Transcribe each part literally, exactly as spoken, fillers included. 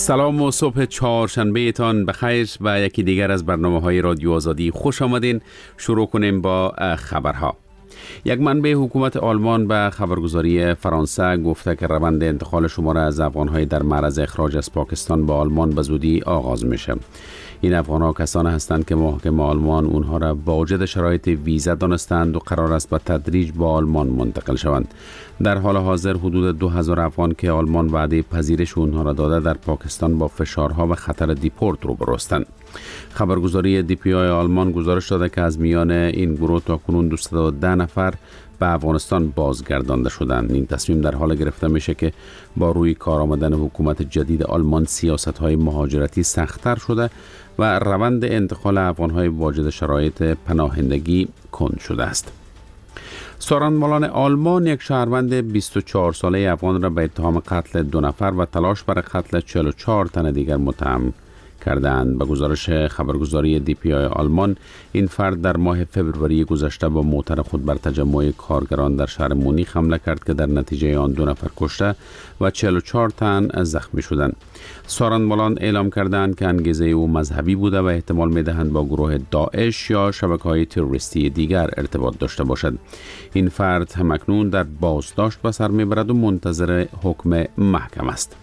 سلام و صبح چهارشنبه تان بخیر و یکی دیگر از برنامه های رادیو آزادی خوش آمدین. شروع کنیم با خبرها. یک منبع حکومت آلمان به خبرگزاری فرانسه گفته که روند انتقال شمار از افغان‌های در معرض اخراج از پاکستان به آلمان به زودی آغاز میشه. این افغان‌ها کسانی هستند که محکم آلمان اونها را واجد شرایط ویزا دانستند و قرار است به تدریج به آلمان منتقل شوند. در حال حاضر حدود دو هزار افغان که آلمان وعده پذیرش اونها را داده در پاکستان با فشارها و خطر دیپورت روبرو هستند. خبرگزاری دی پی آی آلمان گزارش داده که از میان این گروه تا کنون دویست و ده نفر به افغانستان بازگردانده شدند. این تصمیم در حال گرفته میشه که با روی کار آمدن حکومت جدید آلمان سیاست‌های مهاجرتی سخت‌تر شده و روند انتقال افغان‌های واجد شرایط پناهندگی کند شده است. سارنمالان آلمان یک شهروند بیست و چهار ساله افغان را به اتهام قتل دو نفر و تلاش برای قتل چهل و چهار تن دیگر متهم کردند. به گزارش خبرگزاری دی پی آی آلمان، این فرد در ماه فوریه گذشته با موتر خود بر تجمع کارگران در شهر مونیخ حمله کرد که در نتیجه آن دو نفر کشته و چهل و چهار تن زخمی شدند. سارنمالان اعلام کردند که انگیزه او مذهبی بوده و احتمال می‌دهند با گروه داعش یا شبکه‌های تروریستی دیگر ارتباط داشته باشد. این فرد همکنون در بازداشت به سر میبرد و منتظر حکم محکم است.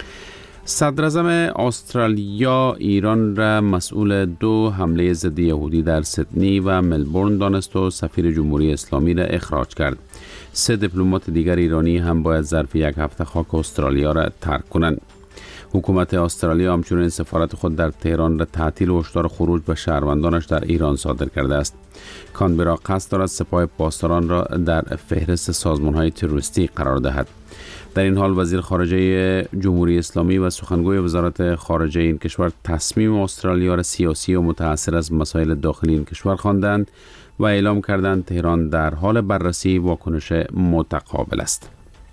صدر اعظم استرالیا ایران را مسئول دو حمله ضد یهودی در سیدنی و ملبورن دانست و سفیر جمهوری اسلامی را اخراج کرد. سه دیپلمات دیگر ایرانی هم باید ظرف یک هفته خاک استرالیا را ترک کنند. حکومت استرالیا همچنین سفارت خود در تهران را تعطیل و هشدار خروج به شهروندانش در ایران صادر کرده است. کانبرا قصد دارد سپاه پاسداران را در فهرست سازمان‌های تروریستی قرار دهد. در این حال وزیر خارجه جمهوری اسلامی و سخنگوی وزارت خارجه این کشور تصمیم استرالیا را سیاسی و متأثر از مسائل داخلی این کشور خواندند و اعلام کردند تهران در حال بررسی واکنش متقابل است.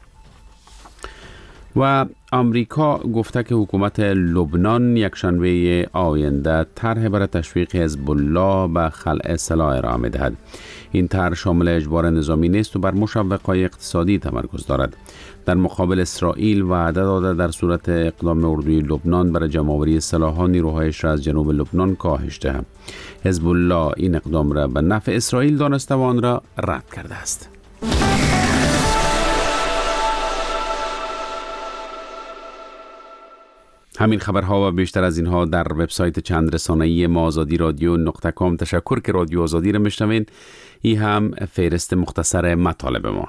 و آمریکا گفته که حکومت لبنان یک شنبه آینده طرح برای تشویق حزب الله به خلع سلاح ارائه می‌دهد. این طرح شامل اجبار نظامی نیست و بر مشوق‌های اقتصادی تمرکز دارد. در مقابل اسرائیل وعده داده در صورت اقدام اردوی لبنان برای جمع‌آوری سلاح‌ها نیروهایش را از جنوب لبنان کاهش دهد. حزب الله این اقدام را به نفع اسرائیل دانسته و آن را رد کرده است. همین خبرها و بیشتر از اینها در وبسایت چند رسانه‌ای ما آزادی رادیو نقطه کام. تشکر که رادیو آزادی را میشنوین. این هم فهرست مختصر مطالب ما.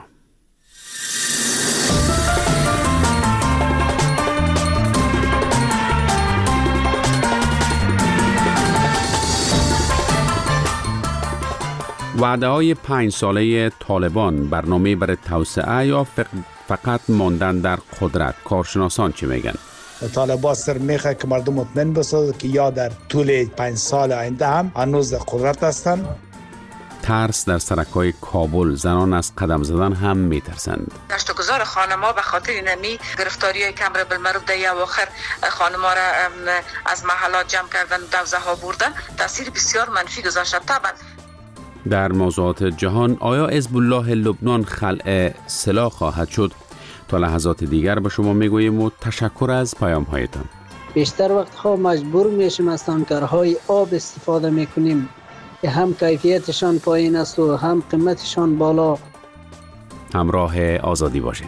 وعده های پنج ساله طالبان، برنامه برای توسعه یا فقط ماندن در قدرت؟ کارشناسان چی میگن؟ طالبان سر میخواه که مردم مطمئن بسازد که یا در طول پنج سال آینده هم هنوز در قدرت هستند. ترس در سرک‌های کابل، زنان از قدم زدن هم میترسند. گشتگزار خانما به خاطر نمی گرفتاری‌های کمر بالمعروف در اواخر خانما را از محلات جمع کردن و دوزه ها بردن تاثیر بسیار منفی گذاشته. طبعا در موضوعات جهان، آیا حزب الله لبنان خلع سلاح خواهد شد؟ تا لحظات دیگر به شما میگوییم و تشکر از پیام هایتان. بیشتر وقت ها مجبور میشیم از تانکرهای آب استفاده میکنیم که هم کیفیتشان پایین است و هم قیمتشان بالا. همراه آزادی باشید.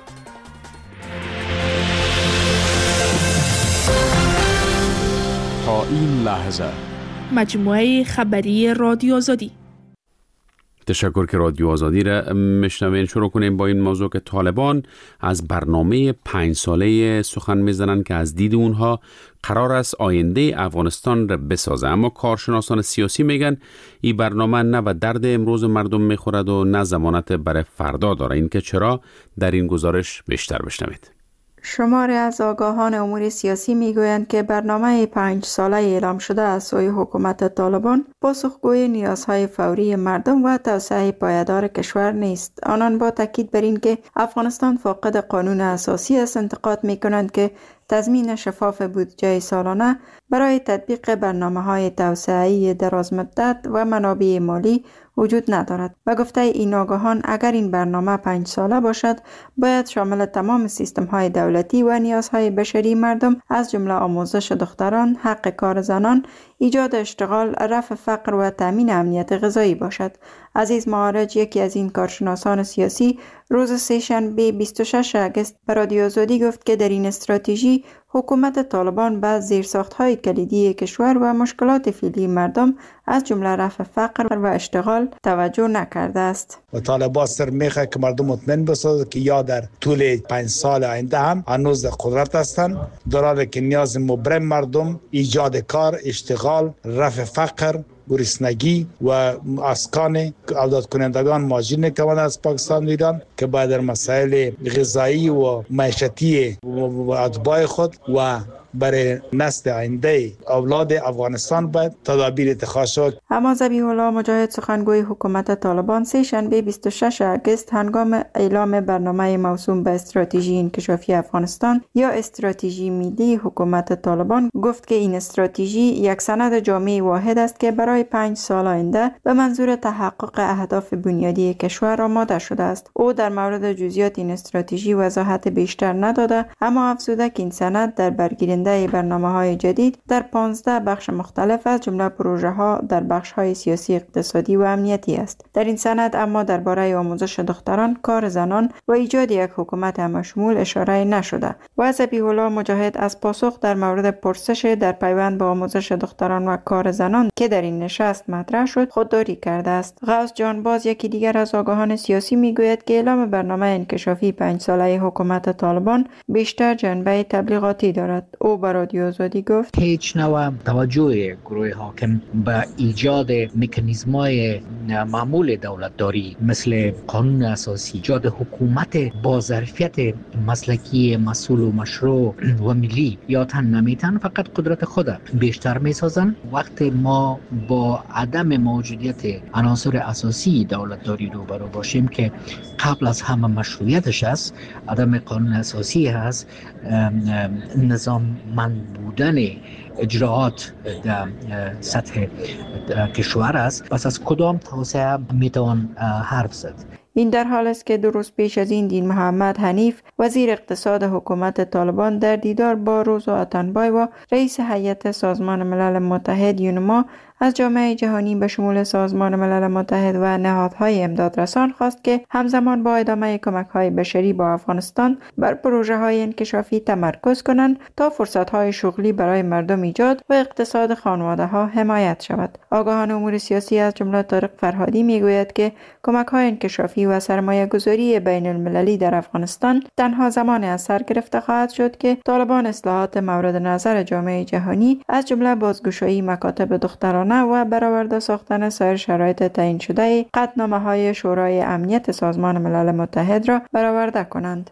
تا این لحظه مجموعه خبری رادیو آزادی. تشکر که رادیو آزادی را میشنوین. شروع کنیم با این موضوع که طالبان از برنامه پنج ساله سخن میزنن که از دید اونها قرار است آینده افغانستان را بسازه، اما کارشناسان سیاسی میگن این برنامه نه به درد امروز مردم میخورد و نه ضمانت برای فردا داره. این که چرا؟ در این گزارش بیشتر بشنوید. شماری از آگاهان امور سیاسی میگویند که برنامه پنج ساله اعلام شده از سوی حکومت طالبان پاسخگوی نیازهای فوری مردم و توسعه پایدار کشور نیست. آنان با تاکید بر این که افغانستان فاقد قانون اساسی است انتقاد میکنند که تضمین شفاف بودجه سالانه برای تطبیق برنامه‌های توسعه‌ای درازمدت و منابع مالی وجود ندارد و گفته این آگاهان اگر این برنامه پنج ساله باشد باید شامل تمام سیستم های دولتی و نیازهای بشری مردم از جمله آموزش دختران، حق کار زنان، ایجاد اشتغال، رفع فقر و تامین امنیت غذایی باشد. عزیز معارج، یکی از این کارشناسان سیاسی، روز سه‌شنبه بیست و ششم اگست به رادیو آزادی گفت که در این استراتژی حکومت طالبان به زیرساخت‌های کلیدی کشور و مشکلات فعلی مردم از جمله رفع فقر و اشتغال توجه نکرده است. و طالبان سر میخواد که مردم مطمئن بسازد که یا در طول پنج سال آینده هم هنوز در قدرت هستند، در حالی که نیاز مبرم مردم ایجاد کار، اشتغال، رفع فقر، گرسنگی و اسکان اولاد کنندگان مهاجرین نکوان از پاکستان و ایران که باید در مسائل غذایی و معیشتی و اتباع خود و برای نسل آینده اولاد افغانستان باید تدابیر اتخاذ شود. اما ذبیح الله مجاهد، سخنگوی حکومت طالبان، سه شنبه بیست و ششم اگست هنگام اعلام برنامه موسوم به استراتژی انکشافی افغانستان یا استراتژی ملی حکومت طالبان گفت که این استراتژی یک سند جامع واحد است که برای پنج سال آینده به منظور تحقق اهداف بنیادی کشور آماده شده است. او در مورد جزئیات این استراتژی وضاحت بیشتر نداده، اما افزوده که این سند در برگیرنده برنامه‌های جدید در پانزده بخش مختلف از جمله پروژه‌ها در بخش‌های سیاسی، اقتصادی و امنیتی است. در این سند اما درباره آموزش دختران، کار زنان و ایجاد یک حکومت همشمول اشاره نشده. و ذبیح الله مجاهد از پاسخ در مورد پرسش در پیوند با آموزش دختران و کار زنان که در این نشست مطرح شد خودداری کرده است. غوث جانباز، یکی دیگر از آگاهان سیاسی، میگوید که اعلام برنامه انکشافی پنج ساله حکومت طالبان بیشتر جنبه تبلیغاتی دارد. او با رادیو آزادی گفت هیچ نوع توجه گروه حاکم به ایجاد مکانیزم‌های معمول دولتداری مثل قانون اساسی، ایجاد حکومت با ظرفیت مسلکی مسئول و مشروع و ملی یا تن نمیتن، فقط قدرت خود بیشتر میسازن. وقت ما با عدم موجودیت عناصر اساسی دولتداری روبرو باشیم که قبل از همه مشروعیتش است، عدم قانون اساسی هست، نظام من بودن اجراعات در سطح کشور است، پس از کدام توسعه میتوان حرف زد؟ این در حال است که دو روز پیش از این دین محمد حنیف، وزیر اقتصاد حکومت طالبان، در دیدار با روزا اتنبای و رئیس هیئت سازمان ملل متحد یونما از جامعه جهانی به شمول سازمان ملل متحد و نهادهای امدادرسان خواست که همزمان با ادامه کمک‌های بشری با افغانستان بر پروژه‌های انکشافی تمرکز کنند تا فرصت‌های شغلی برای مردم ایجاد و اقتصاد خانواده‌ها حمایت شود. آگاهان امور سیاسی از جمله طارق فرهادی میگوید که کمک‌های انکشافی و سرمایه‌گذاری بین المللی در افغانستان تنها زمان از سر گرفته خواهد شد که طالبان اصلاحات مورد نظر جامعه جهانی از جمله بازگشایی مکاتب دخترانه و برآورده ساختن سایر شرایط تعیین شده قطعنامه‌های شورای امنیت سازمان ملل متحد را برآورده کنند.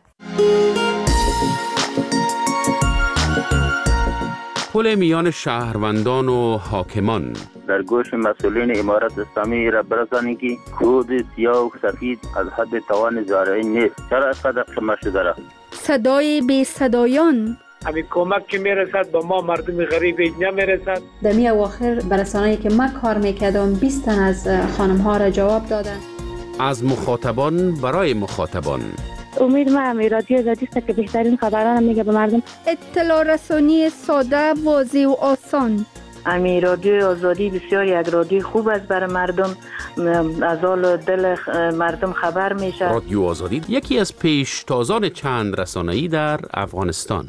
پل میان شهروندان و حاکمان در گوش مسئولین امارت اسلامی را برسانید که کود سیاه و سفید از حد توان زارعی نیست. چرا اینقدر شما شده را؟ صدای بی صدایان، همین کمک که میرسد به ما مردم غریب نمیرسد. در می اواخر برسانه‌ای که من کار میکردم بیست تن از خانم ها را جواب دادن. از مخاطبان برای مخاطبان. امید ما رادیو آزادی است که بهترین خبران میگه به مردم. اطلاع رسانی ساده، واضح و آسان. امی رادیو آزادی بسیار یک رادیو خوب است برای مردم، از حال دل مردم خبر میشه. رادیو آزادی یکی از پیشتازان چند رسانه‌ای در افغانستان.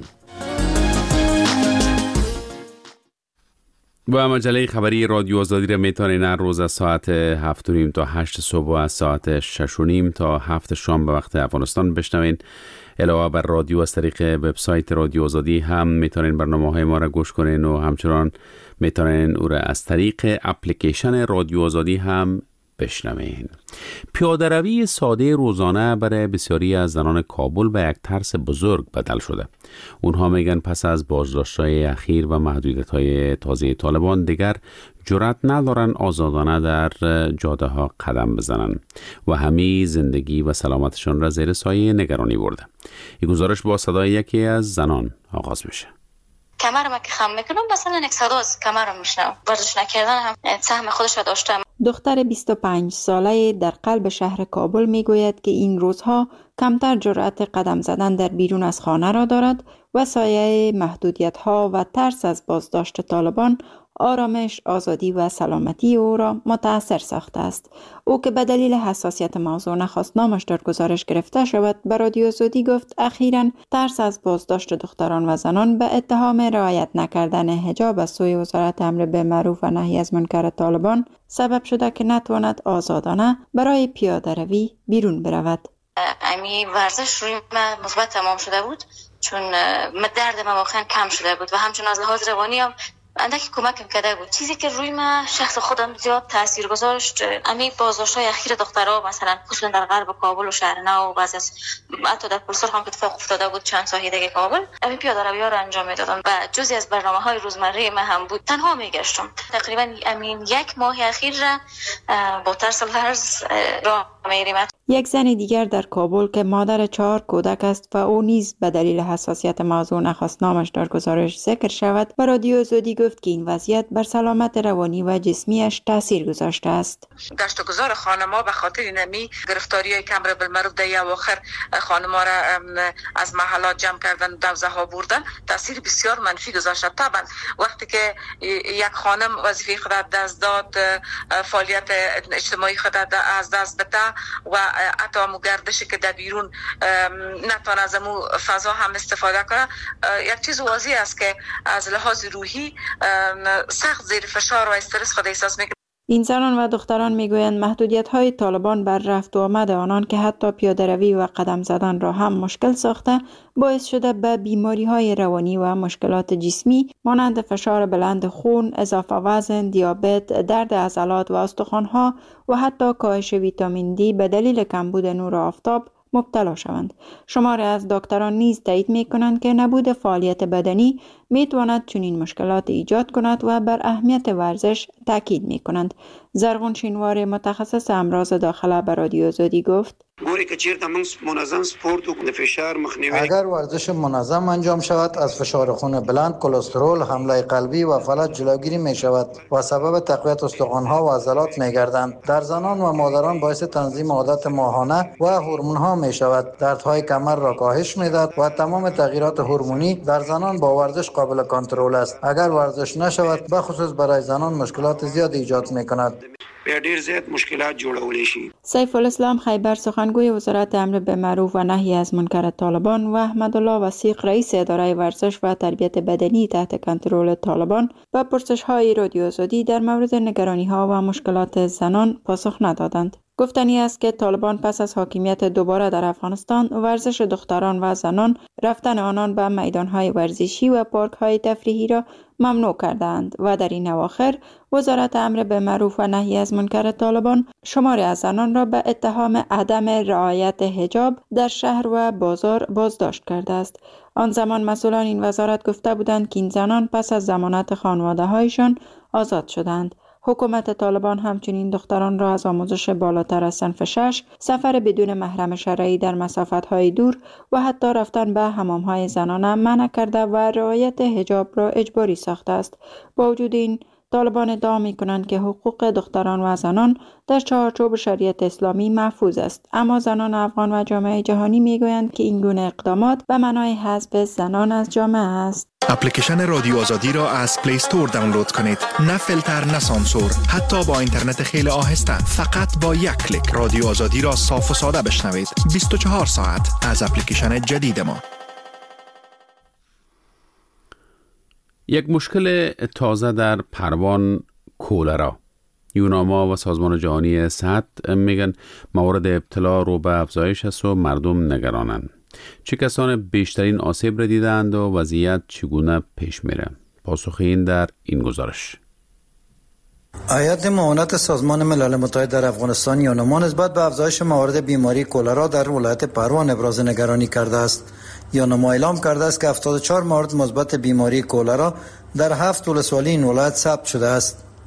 و مجله خبری رادیو آزادی را میتونین هر روز از ساعت هفت و نیم تا هشت صبح و از ساعت شش و نیم تا هفت شام به وقت افغانستان بشنوین. علاوه بر رادیو از طریق وبسایت رادیو آزادی هم میتونین برنامه‌های ما را گوش کنین و همچنان میتونین او را از طریق اپلیکیشن رادیو آزادی هم بشنوین. پیاده‌روی ساده روزانه برای بسیاری از زنان کابل به یک ترس بزرگ بدل شده. اونها میگن پس از بازداشت‌های اخیر و محدودیت‌های تازه طالبان دیگر جرأت ندارن آزادانه در جاده ها قدم بزنن و همه زندگی و سلامتشان را زیر سایه نگرانی برده. این گزارش با صدای یکی از زنان آغاز میشه. کمرم که خم میکنم مثلا یک صدا از کمرم میشنم. ورزش نکردن هم سهم خودش رو داشته. دختر بیست و پنج ساله در قلب شهر کابل میگوید که این روزها کمتر جرأت قدم زدن در بیرون از خانه را دارد و سایه محدودیت‌ها و ترس از بازداشت طالبان آرامش، آزادی و سلامتی او را متاثر ساخته است. او که به دلیل حساسیت موضوع نخواست نامش در گزارش گرفته شود، به رادیو آزادی گفت اخیراً ترس از بازداشت دختران و زنان به اتهام رعایت نکردن حجاب از سوی وزارت امر بالمعروف و نهی از منکر طالبان سبب شده که نتواند آزادانه برای پیاده روی بیرون برود. امی ورزش روی من مثبت تمام شده بود، چون درد من واقعا کم شده بود و همچنین از لحاظ روانی هم اندکی کمکم کرده بود. چیزی که روی من شخص خودم زیاد تاثیر گذاشت امی بازداشت‌های اخیر دخترها، مثلا خصوصا در غرب کابل و شهر نو و بعضی از حتی در پلسر هم اتفاق افتاده بود چند ساحه دیگه کابل، امی پیاده روی‌ها رو انجام میدادم و جزئی از برنامه‌های روزمره من هم بود. تنها میگشتم. تقریبا امین یک ماه اخیر را با ترس لرز راه میریم. یک زن دیگر در کابل که مادر چهار کودک است و او نیز به دلیل حساسیت موضوع نخواست نامش در گزارش ذکر شود و رادیو آزادی گفت که این وضعیت بر سلامت روانی و جسمیش تاثیر گذاشته است. گشتگزار خانم‌ها به خاطر نمی گرفتاری کمر بالمعروف در اواخر خانم‌ها را از محلات جمع کردن، دوزه ها بردن، تاثیر بسیار منفی گذاشته. طبعا وقتی که یک خانم وظیفه خود دست داد، فعالیت اجتماعی خود از دست بده و حتی امو گردشی که در بیرون نتونه از امو فضا هم استفاده کنه، یک چیز واضح است که از لحاظ روحی سخت زیر فشار و استرس خود احساس میکنه. این زنان و دختران میگویند محدودیت‌های طالبان بر رفت و آمد آنان که حتی پیاده روی و قدم زدن را هم مشکل ساخته، باعث شده به بیماری‌های روانی و مشکلات جسمی مانند فشار بلند خون، اضافه وزن، دیابت، درد عضلات و استخوان‌ها و حتی کاهش ویتامین دی به دلیل کمبود نور آفتاب مبتلا شوند. شماری از دکتران نیز تایید می‌کنند که نبود فعالیت بدنی می‌تواند چنین مشکلات ایجاد کند و بر اهمیت ورزش تاکید می‌کنند. زرغون شینواری متخصص امراض داخله به رادیو آزادی گفت: ګوري که چیرته موږ منظم سپورت وکړو د فشار مخنیوی، اگر ورزش منظم انجام شود از فشار خون بلند، کلسترول، حمله قلبی و فلج جلوگیری می شود و سبب تقویت استخوان‌ها و عضلات می گردند. در زنان و مادران باعث تنظیم عادت ماهانه و هورمون‌ها می شود. دردهای کمر را کاهش می دهد و تمام تغییرات هورمونی در زنان با ورزش قابل کنترل است. اگر ورزش نشود به خصوص برای زنان مشکلات زیاد ایجاد می کند. به ډیر زیات مشکلات جوړولی شي. سیف الاسلام خیبر سخنگوی وزارت امر بالمعروف و نهی از منکر طالبان و احمد الله وثیق رئیس اداره ورزش و تربیت بدنی تحت کنترل طالبان به پرسش‌های رادیو آزادی در مورد نگرانی‌ها و مشکلات زنان پاسخ ندادند. گفتنی است که طالبان پس از حاکمیت دوباره در افغانستان ورزش دختران و زنان، رفتن آنان به میدان‌های ورزشی و پارک‌های تفریحی را ممنوع کردند و در این اواخر وزارت امر بالمعروف و نهی از منکر طالبان شماری از زنان را به اتهام عدم رعایت حجاب در شهر و بازار بازداشت کرده است. آن زمان مسئولان این وزارت گفته بودند که این زنان پس از ضمانت خانواده‌هایشان آزاد شدند. حکومت طالبان همچنین دختران را از آموزش بالاتر از صنف شش، سفر بدون محرم شرعی در مسافت‌های دور و حتی رفتن به حمام‌های زنانه منع کرده و رعایت حجاب را اجباری ساخته است. با وجود این، طالبان ادعا می‌کنند که حقوق دختران و زنان در چارچوب شریعت اسلامی محفوظ است، اما زنان افغان و جامعه جهانی می‌گویند که این گونه اقدامات به معنای حذف زنان از جامعه است. اپلیکیشن رادیو آزادی را از پلی استور دانلود کنید. نه فیلتر، نه سانسور، حتی با اینترنت خیلی آهسته. فقط با یک کلیک رادیو آزادی را صاف و ساده بشنوید. بیست و چهار ساعت از اپلیکیشن جدید ما. یک مشکل تازه در پروان کولرا. یوناما و سازمان جهانی صحت میگن موارد ابتلا رو به افزایش است و مردم نگرانند. چه کسان بیشترین آسیب را دیدند و وضعیت چگونه پیش میره؟ پاسخ این در این گزارش. هیئت معاونت سازمان ملل متحد در افغانستان یوناما نسبت به افزایش موارد بیماری کولرا در ولایت پروان ابراز نگرانی کرده است. یوناما اعلام کرده است که هفتاد و چهار مورد مثبت بیماری کولرا در هفت ولسوالی این ولایت ثبت شده است.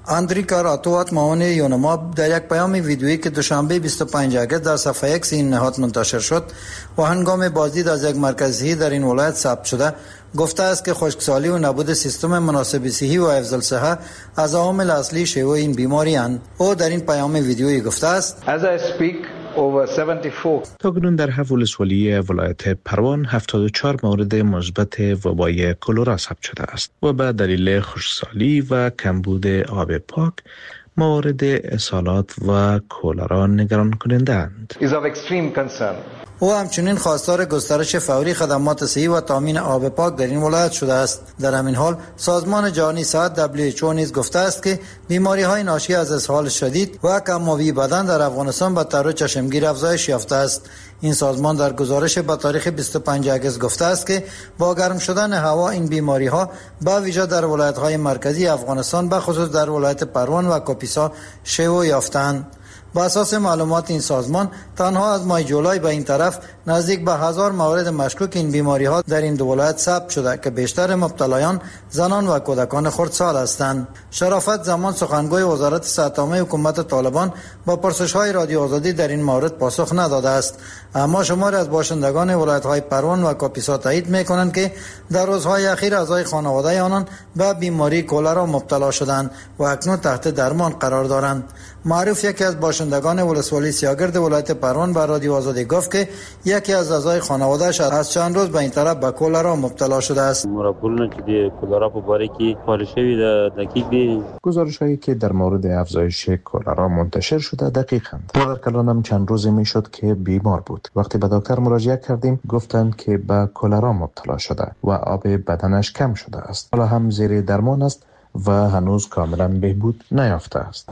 اندریکا راتوات معاون یونماب در یک پیام ویدیویی که دوشنبه بیست و پنجم آگوست در صفحه ایکس این نهاد منتشر شد و هنگام بازدید از یک مرکز صحی در این ولایت ثبت شده گفته است که خشکسالی و نبود سیستم مناسب صحی و حفظ الصحه از عوامل اصلی شیوع این بیماری اند. او در این پیام ویدیویی گفته است As I speak over seventy-four تاکنون در هفت ولسوالی ولایت پروان هفتاد و چهار مورد مثبت وبای کلرا ثبت شده است و به دلیل خشکسالی و کمبود آب پاک موارد اسهالات و کلرا نگران کننده اند. is of extreme concern. او همچنین خواستار گسترش فوری خدمات صحی و تامین آب پاک در این ولایت شده است. در همین حال سازمان جهانی صحت دبلیو اچ او نیز گفته است که بیماری های ناشی از اسهال شدید و کم‌آبی بدن در افغانستان به طور چشمگیر افزایش یافته است. این سازمان در گزارش به تاریخ بیست و پنجم آگوست گفته است که با گرم شدن هوا این بیماری ها به ویژه در ولایت های مرکزی افغانستان به خصوص در ولایت پروان و کاپیسا شیوع یافتند. با اساس معلومات این سازمان تنها از ماه جولای به این طرف نزدیک به هزار مورد مشکوک این بیماری ها در این دو ولایت ثبت شده که بیشتر مبتلایان زنان و کودکان خردسال هستند. شرافت زمان سخنگوی وزارت صحت عامه حکومت طالبان با پرسش های رادیو آزادی در این مورد پاسخ نداده است، اما شماری از باشندگان ولایت های پروان و کاپیسا تایید میکنند که در روزهای اخیر اعضای خانواده آنان به بیماری کلرا مبتلا شدند و اکنون تحت درمان قرار دارند. معروف یکی از باشندگان ولسوالی سیاگرد ولایت پروان به رادیو آزادی گفت که یکی از اعضای خانواده‌اش از چند روز به این طرف به کلرا مبتلا شده است. مرابولن که دی کلرا په باره کې پالیشوی د دقیق دی. گزارش‌هایی که در مورد افزایش کلرا منتشر شده دقیقاند. مادر کلانم چند روزی میشد که بیمار بود. وقتی به دکتر مراجعه کردیم گفتند که به کلرا مبتلا شده و آب بدنش کم شده است. حالا هم زیر درمان است و هنوز کاملا بهبود نیافته است.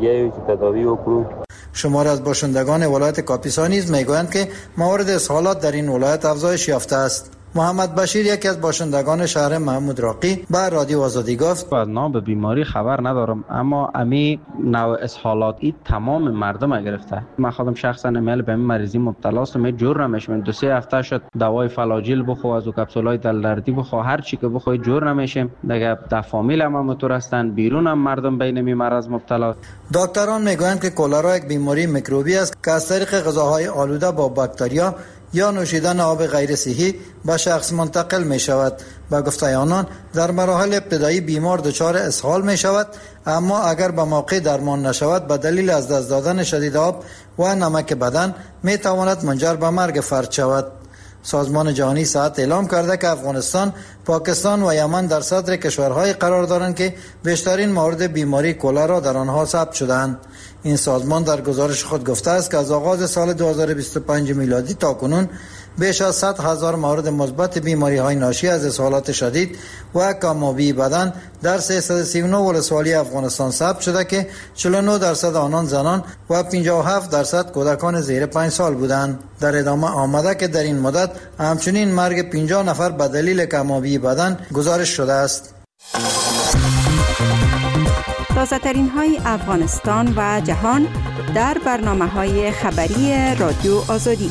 شماری از باشندگان ولایت کاپیسا نیز میگویند که موارد اسهالات در این ولایت افزایش یافته است. محمد بشیر یکی از باشندگان شهر محمود راقی به رادیو آزادی گفت از نام به بیماری خبر ندارم، اما امی نوع اسهالات ای تمام مردم گرفته. من خودم شخصا امیل به این مریضی مبتلا هستم، می جور نمیشم. دو سه هفته شد دوای فلاجیل بخو، از کپسولای دل دردی بخو، هر چی که بخوی جور نمیشم. دیگه در فامیل هم همونطور هستن، بیرون هم مردم بین می مرض مبتلا. دکتران میگویند که کلرا یک بیماری میکروبی است که از طریق غذاهای آلوده با باکتریا یا نوشیدن آب غیر صحی به شخص منتقل می شود. با گفته آنان در مراحل ابتدایی بیمار دچار اسهال می شود، اما اگر به موقع درمان نشود به دلیل از دست دادن شدید آب و نمک بدن می تواند منجر به مرگ فرد شود. سازمان جهانی صحت اعلام کرده که افغانستان، پاکستان و یمن در صدر کشورهای قرار دارند که بیشترین موارد بیماری کلرا در آنها ثبت شده‌اند. این سازمان در گزارش خود گفته است که از آغاز سال دو هزار و بیست و پنج میلادی تا کنون بیش از صد هزار مورد مثبت بیماری های ناشی از اسهالات شدید و کم‌آبی بدن در سیصد و سی و نه ولسوالی افغانستان ثبت شده که چهل و نه درصد آنان زنان و پنجاه و هفت درصد کودکان زیر پنج سال بودند. در ادامه آمده که در این مدت همچنین مرگ پنجاه نفر به دلیل کم‌آبی بدن گزارش شده است. تازه ترین های افغانستان و جهان در برنامه های خبری رادیو آزادی.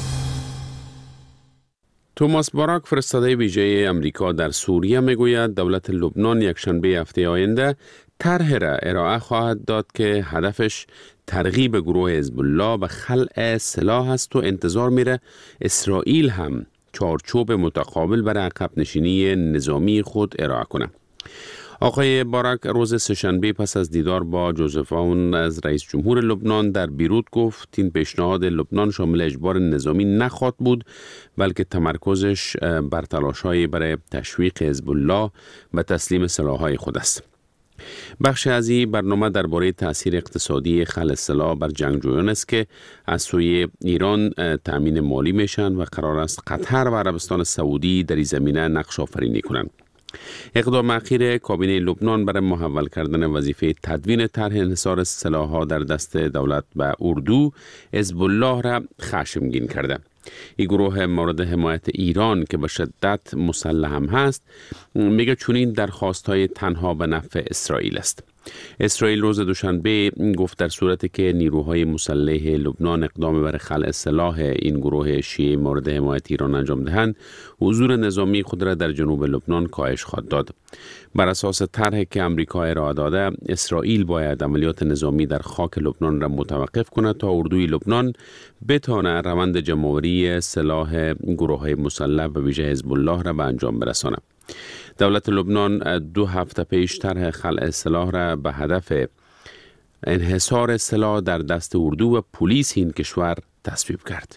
توماس باراک، فرستاده ویژه امریکا در سوریه، میگوید دولت لبنان یکشنبه هفته آینده طرحی را ارائه خواهد داد که هدفش ترغیب گروه حزب الله به خلع سلاح است و انتظار میره اسرائیل هم چارچوب متقابل برای عقب نشینی نظامی خود ارائه کنه. آقای باراک روز سه‌شنبه پس از دیدار با جوزف آون از رئیس جمهور لبنان در بیروت گفت این پیشنهاد لبنان شامل اجبار نظامی نخواهد بود، بلکه تمرکزش بر تلاش‌های برای تشویق حزب الله به تسلیم سلاح‌های خود است. بخش از این برنامه درباره تأثیر اقتصادی خلع سلاح بر جنگجویان است که از سوی ایران تأمین مالی میشن و قرار است قطر و عربستان سعودی در این زمینه نقش آفرینی کنند. اقدام اخیر کابینه لبنان برای محول کردن وظیفه تدوین طرح انحصار سلاح‌ها در دست دولت به اردو حزب الله را خشمگین کرده. این گروه مورد حمایت ایران که به شدت مسلح هم هست میگه چنین درخواست‌های تنها به نفع اسرائیل است. اسرائیل روز دوشنبه گفت در صورتی که نیروهای مسلح لبنان اقدام بر خلع سلاح این گروه شیعه مورد حمایت ایران انجام دهند، حضور نظامی خود را در جنوب لبنان کاهش خواهد داد. بر اساس طرحی که آمریکا ارائه داده، اسرائیل باید عملیات نظامی در خاک لبنان را متوقف کند تا اردوی لبنان بتواند روند جمع‌آوری سلاح گروه‌های مسلح و ویژه حزب الله را به انجام برساند. دولت لبنان دو هفته پیش طرح خلع سلاح را به هدف انحصار سلاح در دست اردو و پلیس این کشور تصویب کرد.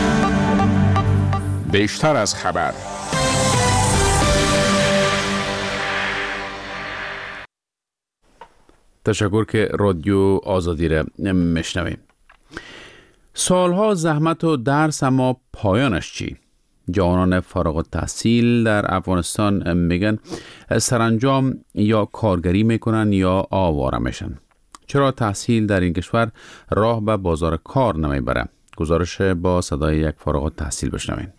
بیشتر از خبر. تشکر که رادیو آزادی را میشنویم. سالها زحمت و درس، اما پایانش چی؟ جوانان فارغ التحصیل در افغانستان میگن سرانجام یا کارگری میکنن یا آواره میشن. چرا تحصیل در این کشور راه به بازار کار نمیبره؟ گزارش با صدای یک فارغ التحصیل بشنوین.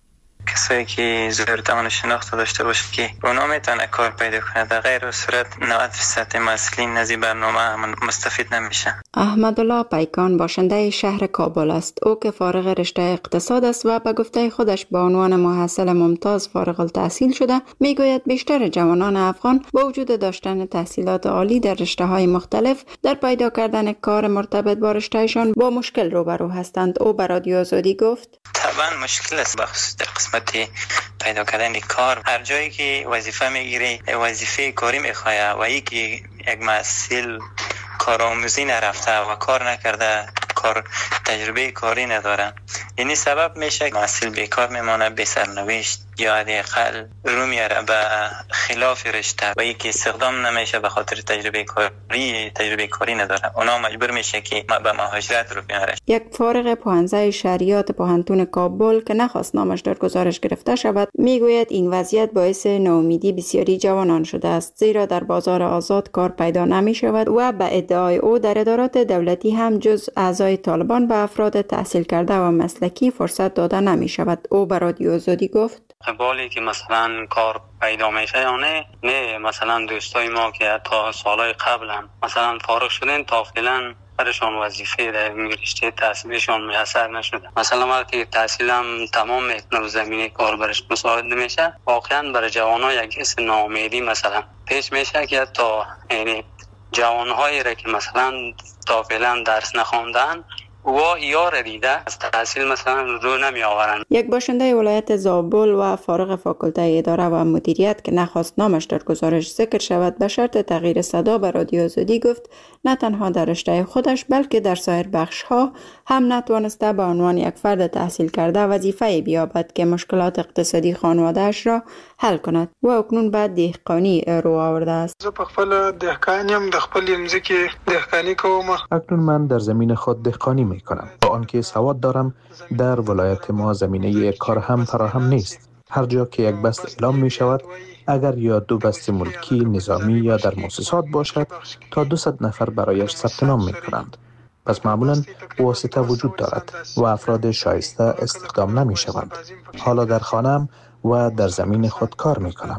کسایی که زور توان شناخت داشته باشه که اونا میتونه کار پیدا کنه، در غیر صورت نود درصد مسئولین از این برنامه مستفید نمیشن. احمدالله پیکان باشنده شهر کابل است. او که فارغ رشته اقتصاد است و به گفته خودش به عنوان محصل ممتاز فارغ التحصیل شده، میگوید بیشتر جوانان افغان با وجود داشتن تحصیلات عالی در رشته های مختلف در پیدا کردن کار مرتبط با رشتهشان با مشکل روبرو هستند. او به رادیو آزادی گفت طبعا مشکل است بخصوص در قسمت پیدا کردن کار. هر جایی که وظیفه میگیری وظیفه کاری میخواه و یکی یک محصل کارآموزی نرفته و کار نکرده، کار تجربه کاری نداره، یعنی سبب میشه محصل بیکار میمانه، بی سرنوشت یا حداقل رو میاره به خلاف رشته و یکی استخدام نمیشه به خاطر تجربه کاری تجربه کاری نداره، اونا مجبور میشه که به مهاجرت رو بیاره. یک فارغ پانزده شریعت پوهنتون کابل که نخواست نامش در گزارش گرفته شود میگوید این وضعیت باعث ناامیدی بسیاری جوانان شده است، زیرا در بازار آزاد کار پیدا نمی شود و به ادعای او در ادارات دولتی هم جز اعضای طالبان به افراد تحصیل کرده و مسلکی فرصت داده نمی شود. او به رادیو آزادی گفت قبالی که مثلا کار پیدا میشه یا نه نه مثلا دوستای ما که تا سالهای قبل هم مثلا فارغ شدن تا فعلا برشان وظیفه در رشته تحصیلشان میسر نشده. مثلا وقتی تحصیلم تمام میکنه و زمینه کار برش مساعد نمیشه، واقعا برای جوانها یک حس ناامیدی مثلا پیش میشه که تا یعنی جوانهایی را که مثلا تا فعلا درس نخواندن و یار دیده از تحصیل مثلا رو نمی آورن. یک باشنده ولایت زابل و فارغ فاکولته اداره و مدیریت که نخواست نامش در گزارش ذکر شود به شرط تغییر صدا به رادیو آزادی گفت نه تنها در رشته خودش بلکه در سایر بخش ها هم نتوانسته به عنوان یک فرد تحصیل کرده وظیفه بیابد که مشکلات اقتصادی خانواده‌اش را حل کند و اکنون به دهقانی رو آورده است. زه په خپل دهقانیم، د خپل ځمکې دهقانی کوم. اکنون من در زمین خود دهقانی میکنم. با آنکه سواد دارم، در ولایت ما زمینه کار هم فراهم نیست. هر جا که یک بست اعلام می شود، اگر یا دو بست ملکی، نظامی یا در مؤسسات باشد، تا دویست نفر برایش ثبت نام می کنند. پس معمولا واسطه وجود دارد و افراد شایسته استخدام نمی شوند. حالا در خانم و در زمین خود کار می کنم.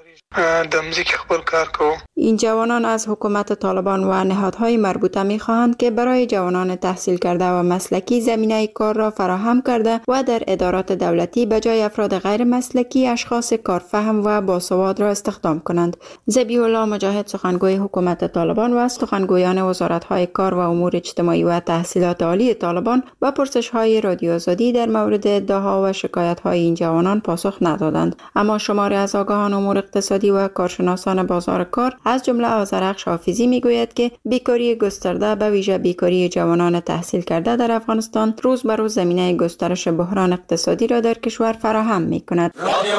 این جوانان از حکومت طالبان و نهادهای مربوطه می خواهند که برای جوانان تحصیل کرده و مسلکی زمینه کار را فراهم کرده و در ادارات دولتی به جای افراد غیر مسلکی اشخاص کارفهم و باسواد را استخدام کنند. ذبیح الله مجاهد سخنگوی حکومت طالبان و سخنگویان وزارت‌های کار و امور اجتماعی و تحصیلات عالی طالبان با پرسش‌های رادیو آزادی در مورد ادعاها و شکایت‌های این جوانان پاسخ ندادند، اما شماری از آگاهان امور اقتصادی و کارشناسان بازار کار از جمله آذرخش حافظی میگوید که بیکاری گسترده به ویژه بیکاری جوانان تحصیل کرده در افغانستان روز به روز زمینه گسترش بحران اقتصادی را در کشور فراهم میکند.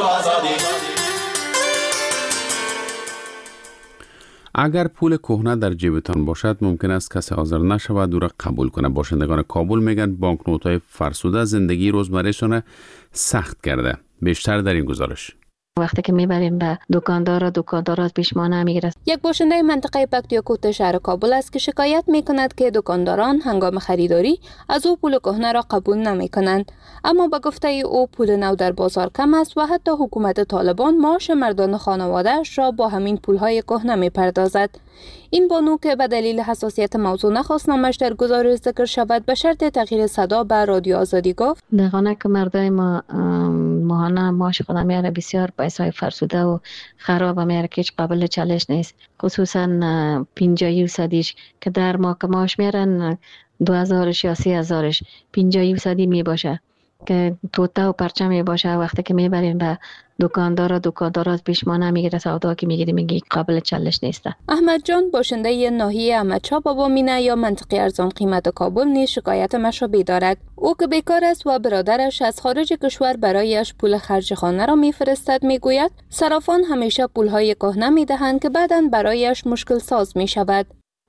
اگر پول کهنه در جیبتان باشد ممکن است کسی حاضر نشود او را قبول کنه. باشندگان کابل میگن بانکنوت‌های فرسوده زندگی روزمرهشان سخت کرده. بیشتر در این گزارش. وقتی که میبریم به دکاندار، دکاندار از پیشمانه میگیره. یک باشنده منطقه پکتیاکوت شهر کابل است که شکایت میکند که دکانداران هنگام خریداری از او پول کهنه را قبول نمیکنند، اما به گفته او پول نو در بازار کم است و حتی حکومت طالبان معاش مردان خانواده‌اش را با همین پولهای کهنه میپردازد. این بانو که به دلیل حساسیت موضوع نخواست نامش در گزارش ذکر شود، به شرط تغییر صدا به رادیو آزادی گفت: دقیقاً که مردای ما ماهانه معاش خودم میاره بسیار پیسای فرسوده و خراب میاره که هیچ قابل چالش نیست، خصوصا پنجاه درصدیش که در ما که معاش میارن دو هزارش یا سه هزارش پنجاه درصدی می باشه که توته و پرچم می باشه. وقتی که میبریم به دکاندار، دکاندار از پیشمانه میگیره سودا که میگیری میگی قابل چالش نیست. احمد جان باشنده ناحیه احمدشاه بابا مینه یا منطقه ارزان قیمت کابل نیز شکایت مشابه دارد. او که بیکار است و برادرش از خارج کشور برایش پول خرج خانه را میفرستد، میگوید صرافان همیشه پولهای کهنه میدهند که بعداً برایش مشکل ساز میشود.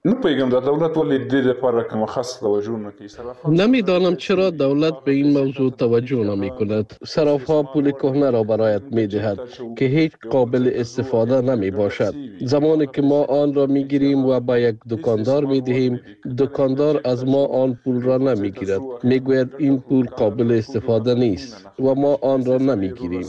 نمیدانم چرا دولت به این موضوع توجه نمی کند. صراف‌ها پول کهنه را برایت می دهد که هیچ قابل استفاده نمی باشد. زمانی که ما آن را می گیریم و با یک دکاندار می دهیم، دکاندار از ما آن پول را نمی گیرد. می گوید این پول قابل استفاده نیست و ما آن را نمی گیریم.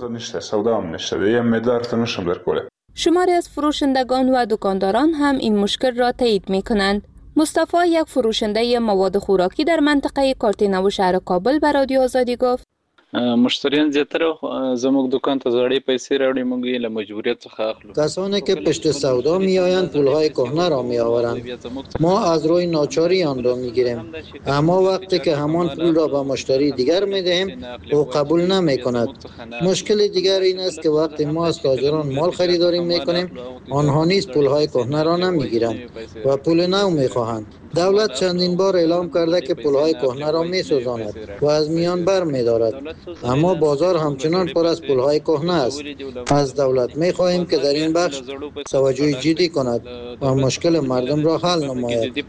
شماری از فروشندگان و دکانداران هم این مشکل را تایید می کنند. مصطفی، یک فروشنده مواد خوراکی در منطقه کارتینو شهر کابل، به رادیو آزادی گفت: مشتریان زیاتره زموږ دکان ته زړې پیسې راوړي، موږ یې له مجبوریت څخه اخلو. کسانی که پشت سودا میآیند پولهای کهنه را میآورند، ما از روی ناچاری آن را میگیریم، اما وقتی که همان پول را به مشتری دیگر میدهیم او قبول نمیکند. مشکل دیگر این است که وقتی ما از تاجران مال خریداری میکنیم، آنها نیز پولهای کهنه را نمیگیرند و پول نو میخواهند. دولت چندین بار اعلام کرده که پولهای کهنه را میسوزاند و از میان بر میدارد، اما بازار همچنان پر از پولهای کهنه است. از دولت میخواهیم که در این بخش توجه جدی کند و مشکل مردم را حل نماید.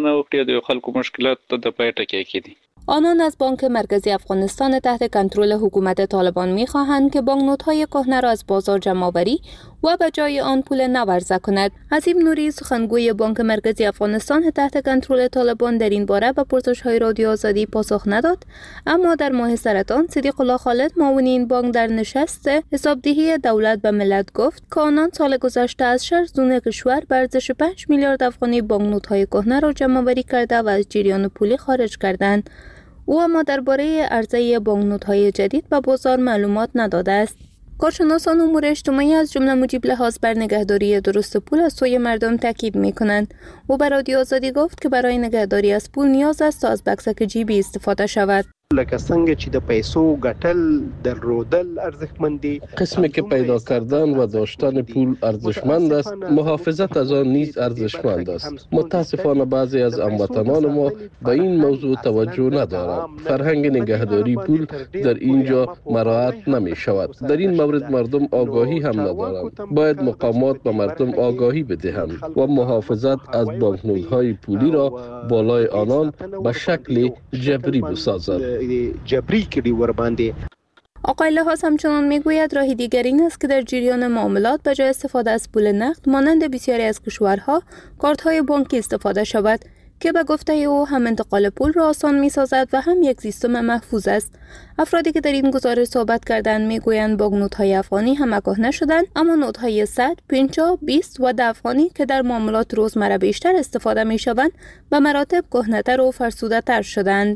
آنان از بانک مرکزی افغانستان تحت کنترل حکومت طالبان می‌خواهند که بانک‌نوت‌های کهنه را از بازار جمع‌آوری و به جای آن پول نو عرضه کند. عظیم نوری، سخنگوی بانک مرکزی افغانستان تحت کنترل طالبان، در این باره به پرسش‌های رادیو آزادی پاسخ نداد، اما در ماه سرطان صدیق الله خالد، معاون این بانک، در نشست حسابدهی دولت به ملت گفت که آنان سال گذشته از شش زون کشور به ارزش پنج میلیارد افغانی بانک‌نوت‌های کهنه را جمع‌آوری کرده و از جریان پولی خارج کردند. او اما درباره عرضه بانک‌نوت‌های جدید به بازار معلومات نداده است. کارشناسان امور اجتماعی از جمله مجیب لحاظ بر نگهداری درست پول از سوی مردم تاکید می‌کنند. او به رادیو آزادی گفت که برای نگهداری از پول نیاز است تا از بکسک جیبی استفاده شود. لکه څنګه چې د پیسو ګټل درلودل ارزښتمند دي، قسمی که پیدا کردن و داشتن پول ارزشمند است، محافظت از آن نیز ارزشمند است. متاسفانه بعضی از هموطنان ما به این موضوع توجه ندارند. فرهنگ نگهداری پول در اینجا مراعات نمی شود. در این مورد مردم آگاهی هم ندارند. باید مقامات به مردم آگاهی بدهند و محافظت از بانک‌نوت‌های پولی را بالای آنان به شکل جبری بسازند. جبری کړي ور باندې. آقای لحاظ همچنان میگوید راه دیگر این است که در جریان معاملات به جای استفاده از پول نقد مانند بسیاری از کشورها کارت‌های بانکی استفاده شود که به گفته او هم انتقال پول را آسان می‌سازد و هم یک سیستم محفوظ است. افرادی که در این گزارش صحبت کردند میگویند بانک‌نوت‌های افغانی هم کهنه شدند، اما نوت‌های صد، پنجاه، بیست و ده افغانی که در معاملات روزمره بیشتر استفاده می‌شوند به مراتب کهنه‌تر و فرسوده‌تر شدند.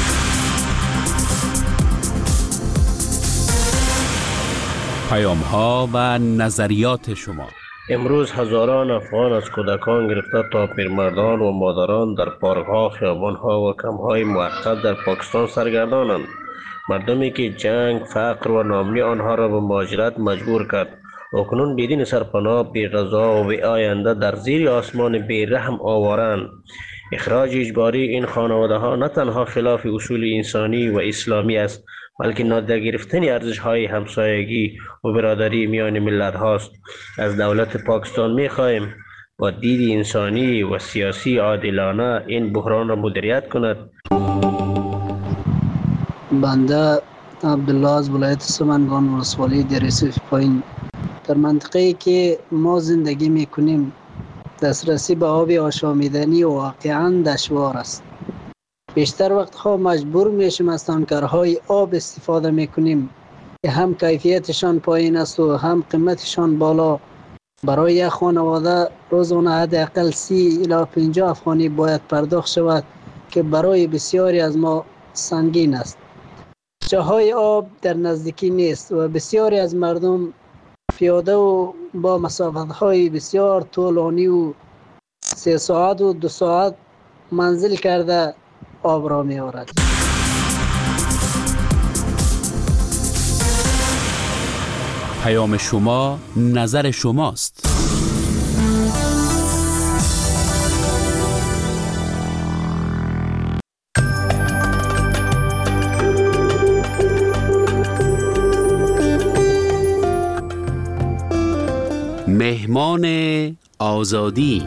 پیام‌ها و نظریات شما. امروز هزاران افغان از کودکان گرفته تا پیرمردان و مادران در پارک‌ها، خیابان‌ها و کمپ‌های موقت در پاکستان سرگردانند. مردمی که جنگ، فقر و ناامنی آنها را به مهاجرت مجبور کرد. اکنون بدین سرپناه، بی غذا و بی آینده در زیر آسمان بی رحم آوارند. اخراج اجباری این خانواده‌ها نه تنها خلاف اصول انسانی و اسلامی است، بلکه نادیده گرفتن ارزش‌های همسایگی و برادری میان ملت هاست. از دولت پاکستان می‌خواهیم با دید انسانی و سیاسی عادلانه این بحران را مدیریت کند. بنده عبدالله از ولایت سمنگان ولسوالی در رسیف پایین در منطقه‌ای که ما زندگی میکنیم دسترسی به آب آشامیدنی واقعا دشوار است. بیشتر وقتها مجبور میشیم از تانکرهای آب استفاده میکنیم که هم کیفیتشان پایین است و هم قیمتشان بالا. برای یک خانواده روزانه حداقل سی الی پنجاه افغانی باید پرداخت شود که برای بسیاری از ما سنگین است. جاهای آب در نزدیکی نیست و بسیاری از مردم پیاده و با مسافت‌های بسیار طولانی و سه ساعت و دو ساعت منزل کرده آب را می آورد. پیام شما نظر شماست. مهمان آزادی.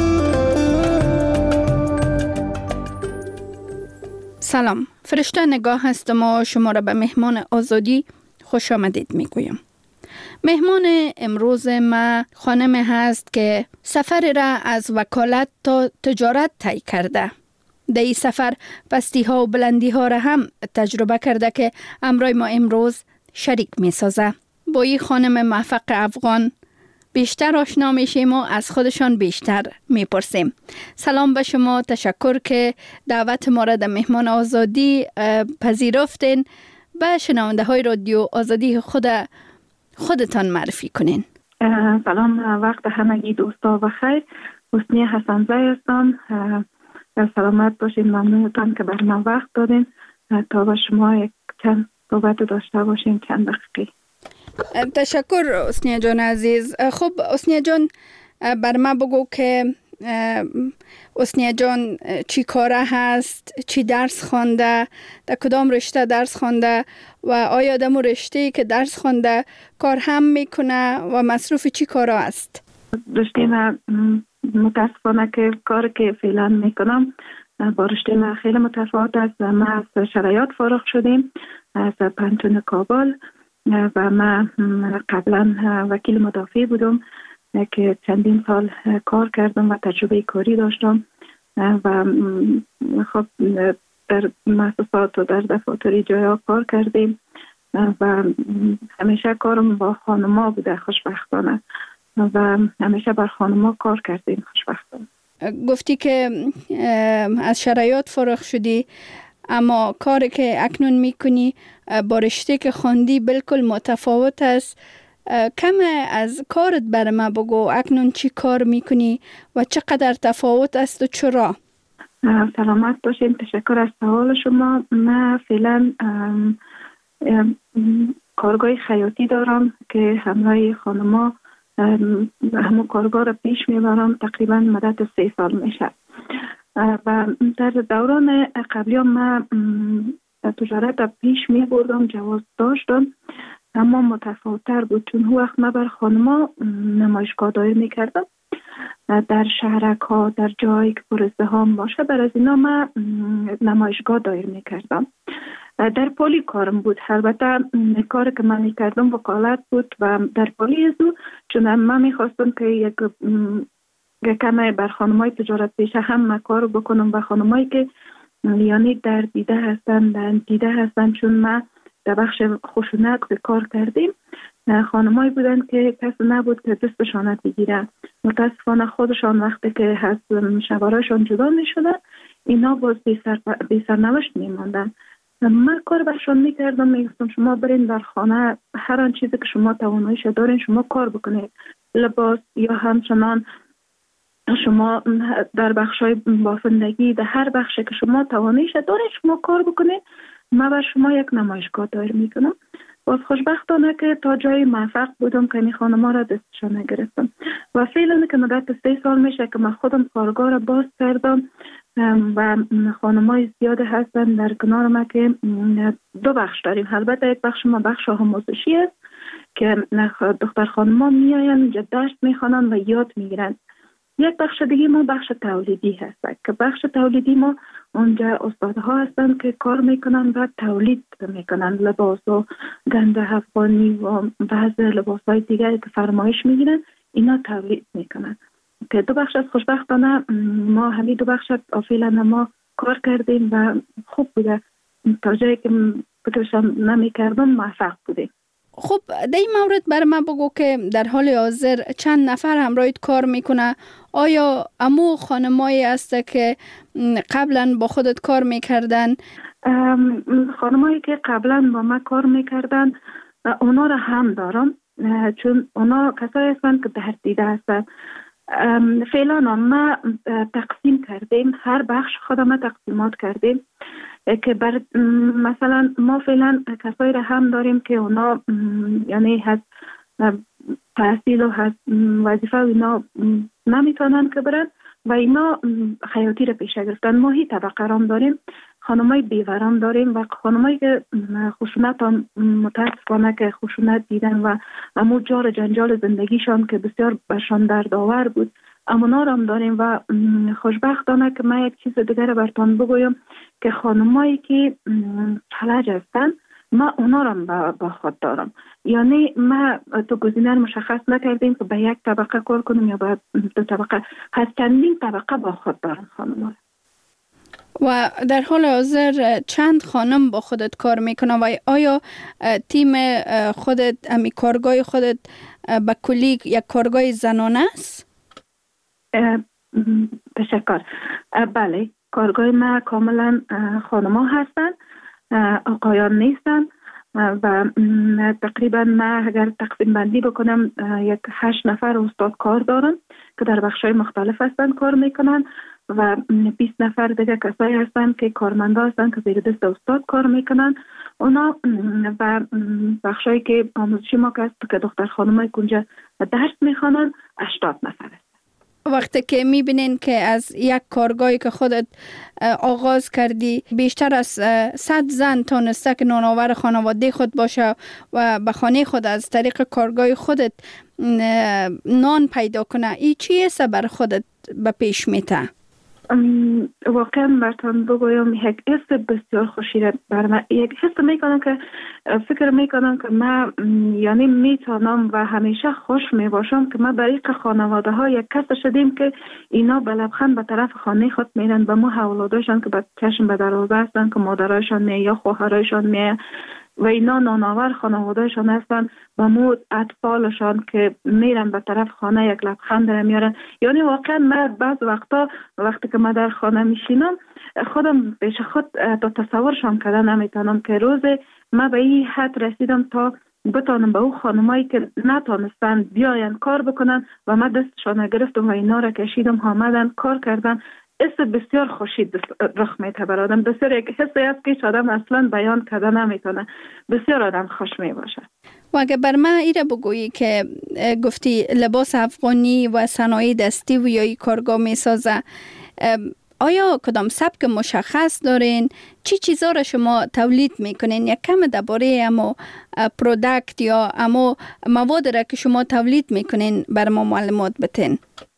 سلام، فرشته نگاه هستم و شما را به مهمان آزادی خوش آمدید میگویم. مهمان امروز ما خانم هست که سفر را از وکالت تا تجارت طی کرده. در این سفر پستی ها و بلندی ها را هم تجربه کرده که امروز ما امروز شریک می سازه. با این خانم موفق افغان بیشتر آشنا میشیم و از خودشان بیشتر میپرسیم. سلام به شما، تشکر که دعوت ما را در مهمان آزادی پذیرفتین. به شنونده های رادیو آزادی خود خودتان معرفی کنین. سلام، وقت همگی دوستا بخیر. حسنی حسن‌زی هستم. سلامت باشین، ممنونتان که بر من وقت دادین تا با شما یک چند صحبت داشته باشیم چند دقیقه. تشکر حسنیه جان عزیز. خب حسنیه جان، بر ما بگو که حسنیه جان چی کاره هست، چی درس خوانده، در کدام رشته درس خوانده و آیا در رشته که درس خوانده کار هم میکنه و مصروف چی کارا است؟ رشته من متاسفانه که کار که فعلا میکنم با رشته من خیلی متفاوت است. ما از شرایط فارغ شدیم از پانتون کابل و من قبلا وکیل مدافع بودم که چندین سال کار کردم و تجربه کاری داشتم و خب در مؤسسات و در دفاتر جایا کار کردیم و همیشه کارم با خانما بوده خوشبختانه و همیشه بر خانما کار کردیم خوشبختانه. گفتی که از شرایط فارغ شدی، اما کاری که اکنون میکنی با رشته که خوندی بالکل متفاوت است. کم از کارت بر ما بگو، اکنون چی کار میکنی و چقدر تفاوت است و چرا؟ سلامت باشین، تشکر از سوال شما. من فعلا کارگاه خیاطی دارم که همراه خانما همون کارگاه را پیش میبرم. تقریبا مدت سه سال میشه و در دوران قبلی من تجارت پیش می بردم، جواز داشتم، اما متفاوت‌تر بود چون هر وقت من بر خانما نمایشگاه دایر می کردم در شهرک ها، در جایی که پر ازدحام باشه. بر از اینا من نمایشگاه دایر می کردم. در پلی کارم بود. البته کاری که من می کردم وکالت بود و در پلی ازو چون من می خواستم که یک کمی بر خانمای تجارت پیشه هم کار بکنم و خانمایی که یعنی در دیده هستن در دیده هستن چون ما در بخش خشونت کار کردیم. خانمایی بودن که کس نبود که دستشان بگیره. متاسفانه خودشان وقتی که از شوهرشان جدا می شدن اینا باز بی سرنوشت می ماندن. من کار برشان می کردم، می گفتم شما برین در خانه هر آن چیزی که شما تواناییش دارین شما کار بکنید، لباس یا همچنان شما در بخشای بافندگی در هر بخشی که شما تواناییش دارین شما کار بکنید. من بر شما یک نمایشگاه دایر میکنم. باز خوشبختانه که تا جای موفق بودم که این خانم‌ها را دستشان نگرفتم و فعلا که مدت سه سال میشه که من خودم کارگاه را باز کردم و خانم‌های زیاد هستن در کنار ما که دو بخش داریم. البته یک بخش ما بخش آموزشی است که دختر خانم‌ها میاین اینجا درس میخوانن و یاد میگیرن یک بخش دیگه ما بخش تولیدی هست که بخش تولیدی ما اونجا استادها هستن که کار میکنن و تولید میکنن لباس و گند افغانی و بعض لباس های دیگری که فرمایش میگیرن اینا تولید میکنن که دو بخش از خوشبختانه ما همین دو بخش فعلا ما کار کردیم و خوب بوده تا جایی که فکرشم نمیکردم موفق بودیم. خب در این مورد بر ما بگو که در حال حاضر چند نفر همراهت کار میکنه؟ آیا امو خانمایی است که قبلا با خودت کار میکردن؟ خانمایی که قبلا با ما کار میکردن اونا را هم دارم چون اونا کسایی هستند که در دیده هستند. فعلا ما تقسیم کردیم، هر بخش خودم تقسیمات کردیم که بر مثلا ما فعلا کسایی را هم داریم که اونا یعنی از تحصیل و از وظیفه اینا نمیتونن که برن و اینا خیاطی را پیش گرفتن. ما هی طبقه رام داریم، خانمای بیوران داریم و خانمایی که خشونت هم متاسفانه که خشونت دیدن و امو جار جنجال زندگیشان که بسیار برشان دردآور بود امونا هم داریم. و خوشبختانه که من یک چیز دیگر براتون بگویم که خانمایی که فلج هستن ما اونا را با خود دارم، یعنی ما تو گزینه مشخص نکردیم که به یک طبقه کار کنیم یا به دو طبقه، هر چندین طبقه با خود دارم خانم. و در حال حاضر چند خانم با خودت کار میکنه و آیا تیم خودت امی کارگاه خودت به کلی یک کارگاه زنانه است؟ تشکر. بله کارگاه ما کاملا خانما هستن، آقایان نیستن و تقریبا ما اگر تقسیم بندی بکنم یک هشت نفر استاد کار دارن که در بخش‌های مختلف هستن کار میکنن و بیست نفر دیگه کسایی هستن که کارمندا هستن که زیر دست استاد کار میکنن اونا و بخشایی که آموزشی ما که دختر خانمای کنجا درس میخوانن هشتاد نفر هست. وقتی که میبینین که از یک کارگاهی که خودت آغاز کردی بیشتر از صد زن تانسته که نانآور خانواده خود باشه و به خانه خود از طریق کارگاه خودت نان پیدا کنه، این چیه بر خودت به پیش میته؟ واقعا براتون بگویم یک حس بسیار خوشی بر من، یک حس میکنم که فکر میکنم که من یعنی میتونم و همیشه خوش میباشم که ما برای خانواده ها یک کس شدیم که اینا به لبخند به طرف خانه خود میرن، به ما اولاداشان که به چشم به دروازه هستن که مادرایشان می یا خواهرایشان می و اینا نانآور خانوادهشان هستن و مو اطفالشان که میرن به طرف خانه یک لبخند را میارن. یعنی واقعا من بعض وقتا وقتی که من در خانه میشینم خودم پیش خود تا تصورشان کردن نمیتونم که روز من به این حد رسیدم تا بتانم به او خانمایی که نتانستن بیاین کار بکنن و من دستشان گرفتم و اینا را کشیدم آمدن کار کردن. حس بسیار خوشی رخ میده بر آدم، بسیار یک حسی است که آدم اصلا بیان کرده نمیتونه، بسیار آدم خوش می باشه. و اگه بر من ایره بگویی که گفتی لباس افغانی و صنایع دستی و یا کارگاه می سازه، آیا کدام سبک مشخص دارین؟ چی چیزا را شما تولید میکنین؟ یک کم درباره امو پروداکت یا امو مواد را که شما تولید میکنین بر ما معلومات بتین؟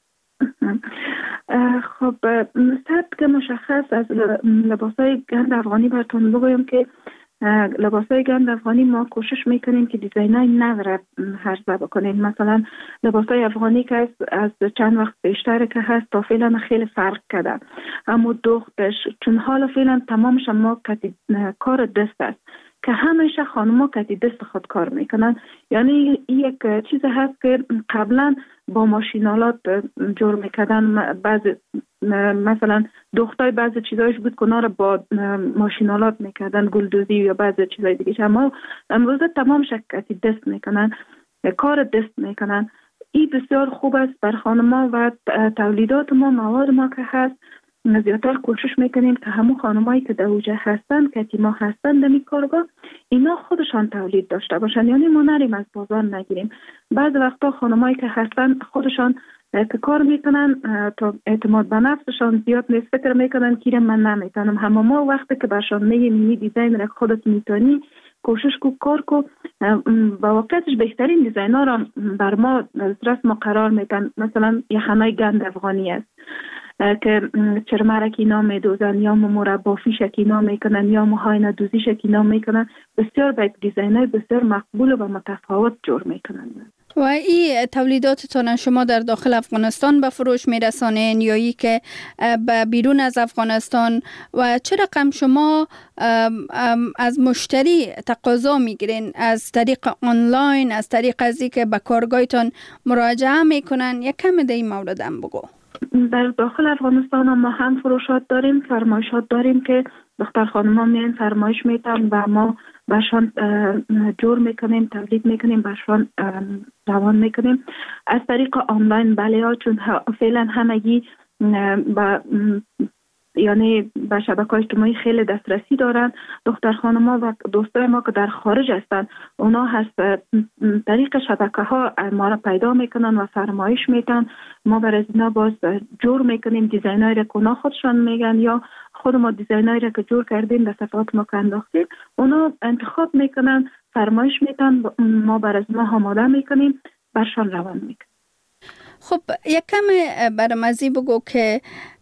خب سبک مشخص از لباسای گند افغانی براتون بگویم که لباسای گند افغانی ما کوشش میکنیم که دیزاینای نو را عرضه بکنیم. مثلا لباسای افغانی که از چند وقت بیشتر که هست تا فعلا خیلی فرق کرده، اما دوختش چون حالا فعلا تمامش ما کار دست است که همیشه خانم‌ها کتی دست خود کار میکنن. یعنی یک چیز هست که قبلا با ماشینالات جور میکردن، بعض مثلا دختای بعض چیزایش بود که اونا رو با ماشینالات میکردن، گلدوزی یا بعض چیزای دیگه، اما امروزه تمام شکتی دست میکنن، کار دست میکنن. این بسیار خوب است بر خانم‌ها و تولیدات ما، مواد ما که هست زیادتر کوشش میکنیم که همون خانمایی که در اوجه هستن که تیما هستن در این کارگاه اینا خودشان تولید داشته باشن، یعنی ما نریم از بازار نگیریم. بعض وقتا خانمایی که هستن خودشان که کار میکنن تا اعتماد به نفسشان زیاد نیست، فکر میکنن که من نمیتونم، همه ما وقتی که برشان میگیم این دیزاین را خودت میتونی کوشش کو کار کو با واقعیتش بهترین دیزاینر را بر ما دسترس ما قرار میتن. مثلا یخنای گند افغانی است که چرمرک اینا میدوزن یا مربا فیشک اینا میکنن یا موهای ندوزیشک اینا میکنن. بسیار با دیزاینای بسیار مقبول و متفاوت جور میکنن. و این تولیداتتان شما در داخل افغانستان به فروش میرسانین یا ای که به بیرون از افغانستان و چه رقم شما از مشتری تقاضا میگیرین؟ از طریق آنلاین، از طریق ازی که به کارگاهتان مراجعه میکنن؟ یک کم در این مورد هم بگو. در داخل افغانستان ما هم فروشات داریم، فرمایشات داریم که دختر خانم ها میان فرمایش میتن و ما برشان جور میکنیم، تولید میکنیم، برشان روان میکنیم. از طریق آنلاین بله ها، چون فعلا همگی با یعنی به شبکه‌های اجتماعی خیلی دسترسی دارن. دختر خانم ها و دوستای ما که در خارج هستن اونا هست طریق شبکه ها ما را پیدا میکنن و فرمایش میتن. ما برای اینا باز جور میکنیم دیزاینایی را که اونا خودشان میگن یا خود ما دیزاینایی را که جور کردیم در صفحات ما که انداختیم اونا انتخاب میکنن، فرمایش میتن، ما برای اینا آماده میکنیم، برشان روان میکنیم. خب یک کم برام ازی بگو که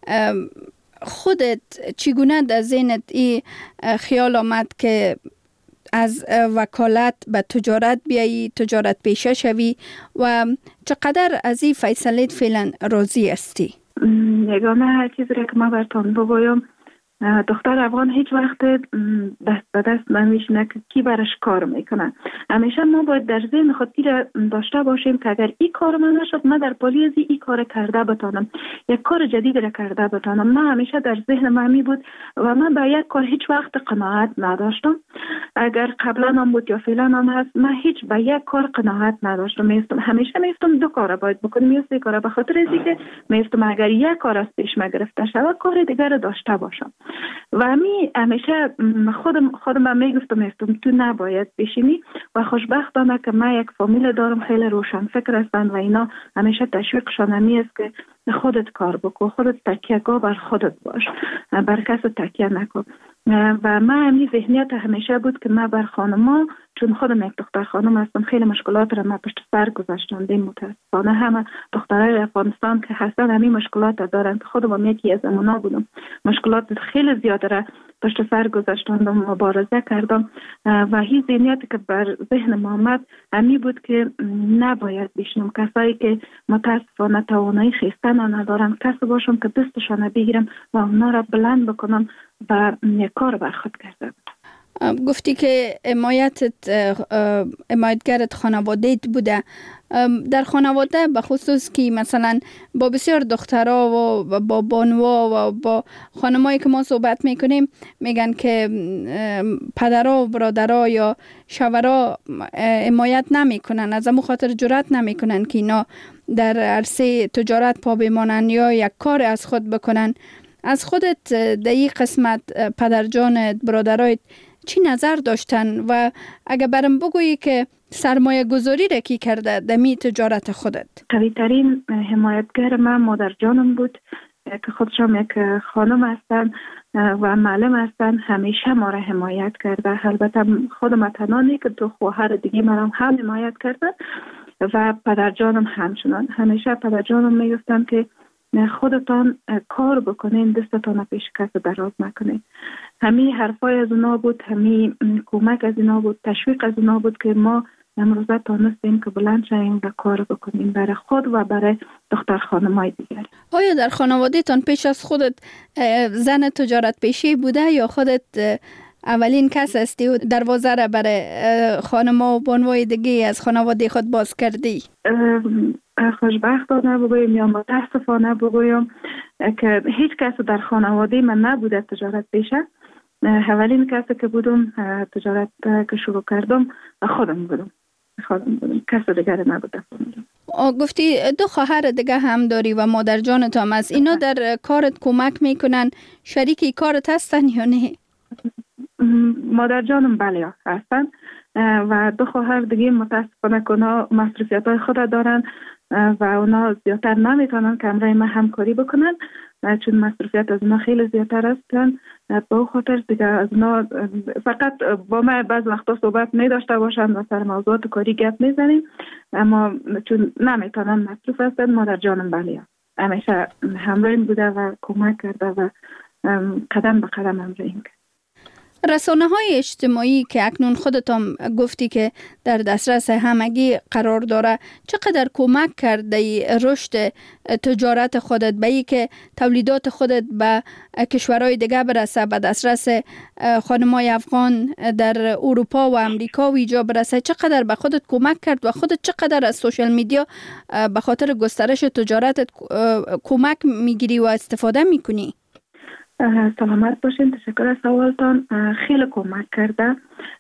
خودت چگونه در ذهنت این خیال آمد که از وکالت به تجارت بیایی، تجارت پیشه شوی و چقدر از این فیصلت فعلا راضی هستی؟ یگانه چیزی را که ما براتون بگویم، دختر افغان هیچ وقت دست به دست نمیشینه که کی برش کار میکنه. همیشه ما باید در ذهن خود داشته باشیم که اگر این کار من نشد من در پالی از این کار کرده بتانم، یک کار جدید را کرده بتانم. من همیشه در ذهن من می بود و من به یک کار هیچ وقت قناعت نداشتم. اگر قبلا هم بود یا فعلا هم هست، من هیچ به یک کار قناعت نداشتم. میستم همیشه میستم دو کار باید بکنم یا سه کار، به خاطر اینکه میستم اگر یک کار از پیش ما گرفته شود کار دیگر را داشته باشم. و می همیشه خودم خودم میگفتم میستم تو نباید بشینی و خوشبختانه که من یک فامیل دارم خیلی روشن فکر هستن و اینا همیشه تشویقشان همی است که خودت کار بکن، خودت تکیه‌گاه بر خودت باش، بر کس تکیه نکن. و من همین ذهنیت همیشه بود که من بر خانما، چون خودم یک دختر خانم هستم، خیلی مشکلات را من پشت سر گذاشتم. متاسفانه همه دخترای افغانستان که هستن همین مشکلات دارن که خودم یکی از اونا بودم. مشکلات خیلی زیاده را پشت سر گذاشتم و مبارزه کردم و هیچ ذهنیتی که بر ذهن ما آمد همین بود که نباید بشنم کسایی که متاسفانه توانایی خیستن ندارن، کسی باشم که دستشان بگیرم و اونا را بلند بکنم و یک کار بر خود کردم. گفتی که حمایتت حمایتگرت خانواده‌ت بوده. در خانواده به خصوص که مثلا با بسیار دخترها و با بانوا و با خانمایی که ما صحبت میکنیم میگن که پدرها و برادرها یا شوهرها حمایت نمیکنن، از همون خاطر جرأت نمیکنن که اینا در عرصه تجارت پا بمانن یا یک کار از خود بکنن. از خودت در این قسمت پدرجانت، برادرایت چی نظر داشتن و اگه برام بگویی که سرمایه گذاری را کی کرده دمی تجارت خودت؟ قوی ترین حمایتگر من مادر جانم بود که خودشم یک خانم هستن و معلم هستن، همیشه ما را حمایت کرده. البته خودم تنانی که دو خواهر دیگه مرا هم حمایت کرده و پدر جانم همچنان. همیشه پدر جانم میگفتن که خودتان کار بکنین، دستتان پیش کس دراز نکنین. همین حرفای از اونا بود، همین کمک از اونا بود، تشویق از اونا بود که ما امروزه تانستیم که بلند شویم و کار بکنیم برای خود و برای دختر خانمای دیگر. آیا در خانواده تان پیش از خودت زن تجارت پیشی بوده یا خودت اولین کس هستی و دروازه را برای خانما و بانوای دیگه از خانواده خود باز کردی؟ خوشبختانه بگویم یا متاسفانه بگویم که هیچ کس در خانواده من نبوده تجارت پیشه. اولین کسی که بودم تجارت که شروع کردم خودم بودم. خودم بودم، کس دیگر نبوده. گفتی دو خواهر دیگه هم داری و مادر جانت هم است. اینا در کارت کمک میکنن؟ شریکی کارت هستن یا نه؟ مادر جانم بله هستن و دو خواهر دیگه متاسفانه که اونا مصروفیت های خود دارن و اونا زیادتر نمیتونن که همراه ما همکاری بکنن چون مصروفیت از اونا خیلی زیادتر است. با خاطر دیگه از اونا فقط با ما بعض وقتا صحبت می داشته باشن و سر موضوعات کاری گپ میزنیم، اما چون نمیتونن مصروف هستن ما در جانم بله همیشه همراهیم بوده و کمک کرده و قدم به قدم همراهیم کرد. رسانه های اجتماعی که اکنون خودت هم گفتی که در دسترس همگی قرار داره، چقدر کمک کرده رشد تجارت خودت به ای که تولیدات خودت به کشورهای دیگه برسه، به دسترس خانمای افغان در اروپا و امریکا و اینجا برسه؟ چقدر به خودت کمک کرد و خودت چقدر از سوشال میدیا به خاطر گسترش تجارتت کمک میگیری و استفاده میکنی؟ سلامت باشین، تشکر از سوالتان. خیلی کمک کرده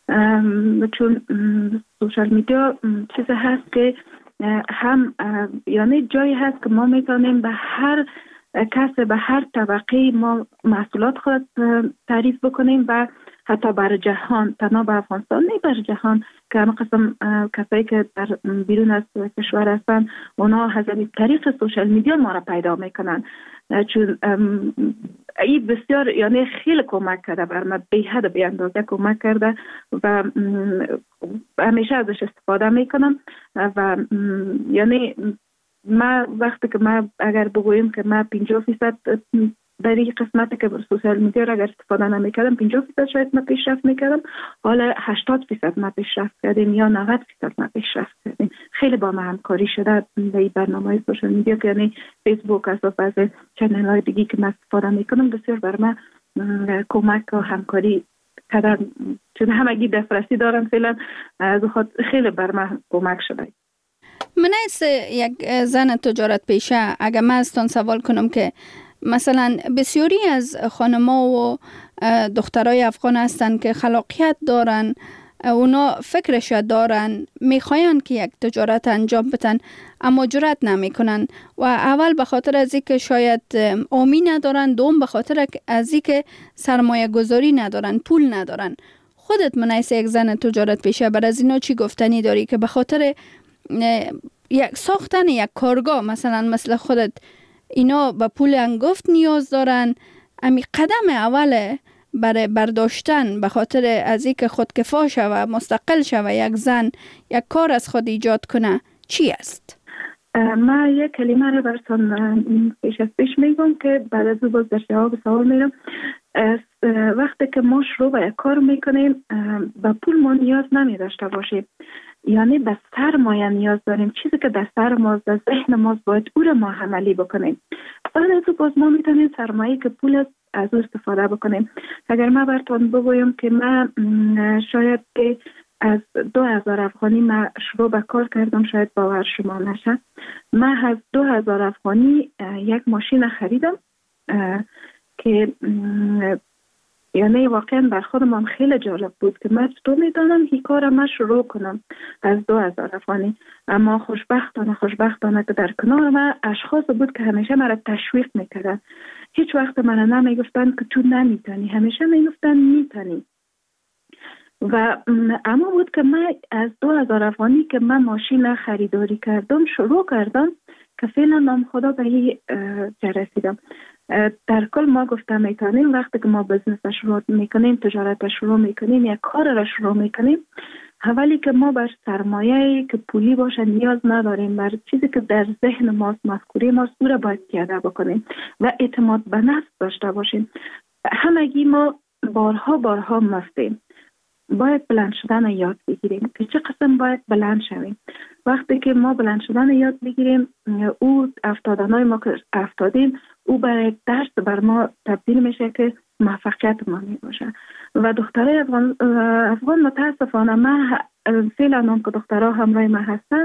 چون سوشال میدیا چیزی هست که هم یعنی جایی هست که ما میتونیم به هر کس به هر طبقه ما محصولات خود تعریف بکنیم و حتی بر جهان، تنها به افغانستان نه بر جهان که همه قسم کسایی که در بیرون از کشور هستن اونا از طریق سوشال میدیا ما را پیدا میکنن چون این بسیار یعنی خیلی کمک کرده بر من، به حد به اندازه کمک کرده و همیشه ازش استفاده میکنم و یعنی ما وقتی که ما اگر بگوییم که ما پنجاه فیصد در این قسمتی که بر سوشال میدیا را اگر استفاده نمیکردم پنجاه فیصد شاید ما پیشرفت میکردم، حالا هشتاد فیصد ما پیشرفت کردیم یا نود فیصد ما پیشرفت کردیم. خیلی با ما همکاری شده در این برنامه سوشال میدیا که یعنی فیسبوک از بعض چنل های دیگی که ما استفاده میکنم بسیار بر ما کمک و همکاری کردن چون همگی دسترسی دارن فعلا از خود خیلی بر ما کمک شده. من از یک زن تجارت پیشه اگر من ازتان سوال کنم که مثلا بسیاری از خانما و دخترای افغان هستن که خلاقیت دارن، اونا فکرش دارن، میخواین که یک تجارت انجام بدن اما جرأت نمیکنن و اول به خاطر از اینکه شاید آمی ندارن، دوم به خاطر از اینکه سرمایه گذاری ندارن، پول ندارن. خودت منیس یک زن تجارت پیشه بر از اینا چی گفتنی داری که به خاطر یک ساختن یک کارگاه مثلا مثل خودت اینا به پول انگفت نیاز دارن؟ امی قدم اوله برای برداشتن به خاطر از اینکه خودکفا شوه، مستقل شوه، یک زن یک کار از خود ایجاد کنه چی است؟ ما یک کلمه رو براتون پیش از پیش میگم که بعد از او باز در جواب سوال میرم. وقتی که ما شروع به یک کار میکنیم به پول ما نیاز نمی داشته باشیم، یعنی به سرمایه نیاز داریم، چیزی که در سر ماست، در ذهن ماست باید او رو ما عملی بکنیم. بعد از او باز ما میتونیم سرمایه که پول است از او استفاده بکنیم. اگر ما براتون بگویم که من شاید که از دو هزار افغانی من شروع به کار کردم، شاید باور شما نشه، من از دو هزار افغانی یک ماشین خریدم که یعنی واقعا بر خودم خیلی جالب بود که من چطور میدانم این کار من شروع کنم از دو هزار افغانی. اما خوشبختانه خوشبختانه که در کنار من اشخاص بود که همیشه مرا تشویق میکردن، هیچ وقت من نمیگفتن که تو نمیتونی، همیشه میگفتن میتونی. و اما بود که من از دو هزار افغانی که من ماشین خریداری کردم شروع کردم که فعلا نام خدا به این رسیدم. در کل ما گفتم میتونیم وقتی که ما بزنس شروع میکنیم، تجارت شروع میکنیم، یک کار را شروع میکنیم، اولی که ما بر سرمایه که پولی باشه نیاز نداریم، بر چیزی که در ذهن ماست، مفکوره ماست، او را باید پیاده بکنیم و اعتماد به نفس داشته باشیم. همگی ما بارها بارها مستیم، باید بلند شدن یاد بگیریم که چه قسم باید بلند شویم. وقتی که ما بلند شدن یاد بگیریم، او افتادنهای ما که افتادیم او برای درس بر ما تبدیل میشه که موفقیت ما می باشه. و دخترای افغان, افغان متاسفانه ما فعلا هم که دخترها همراه ما هستن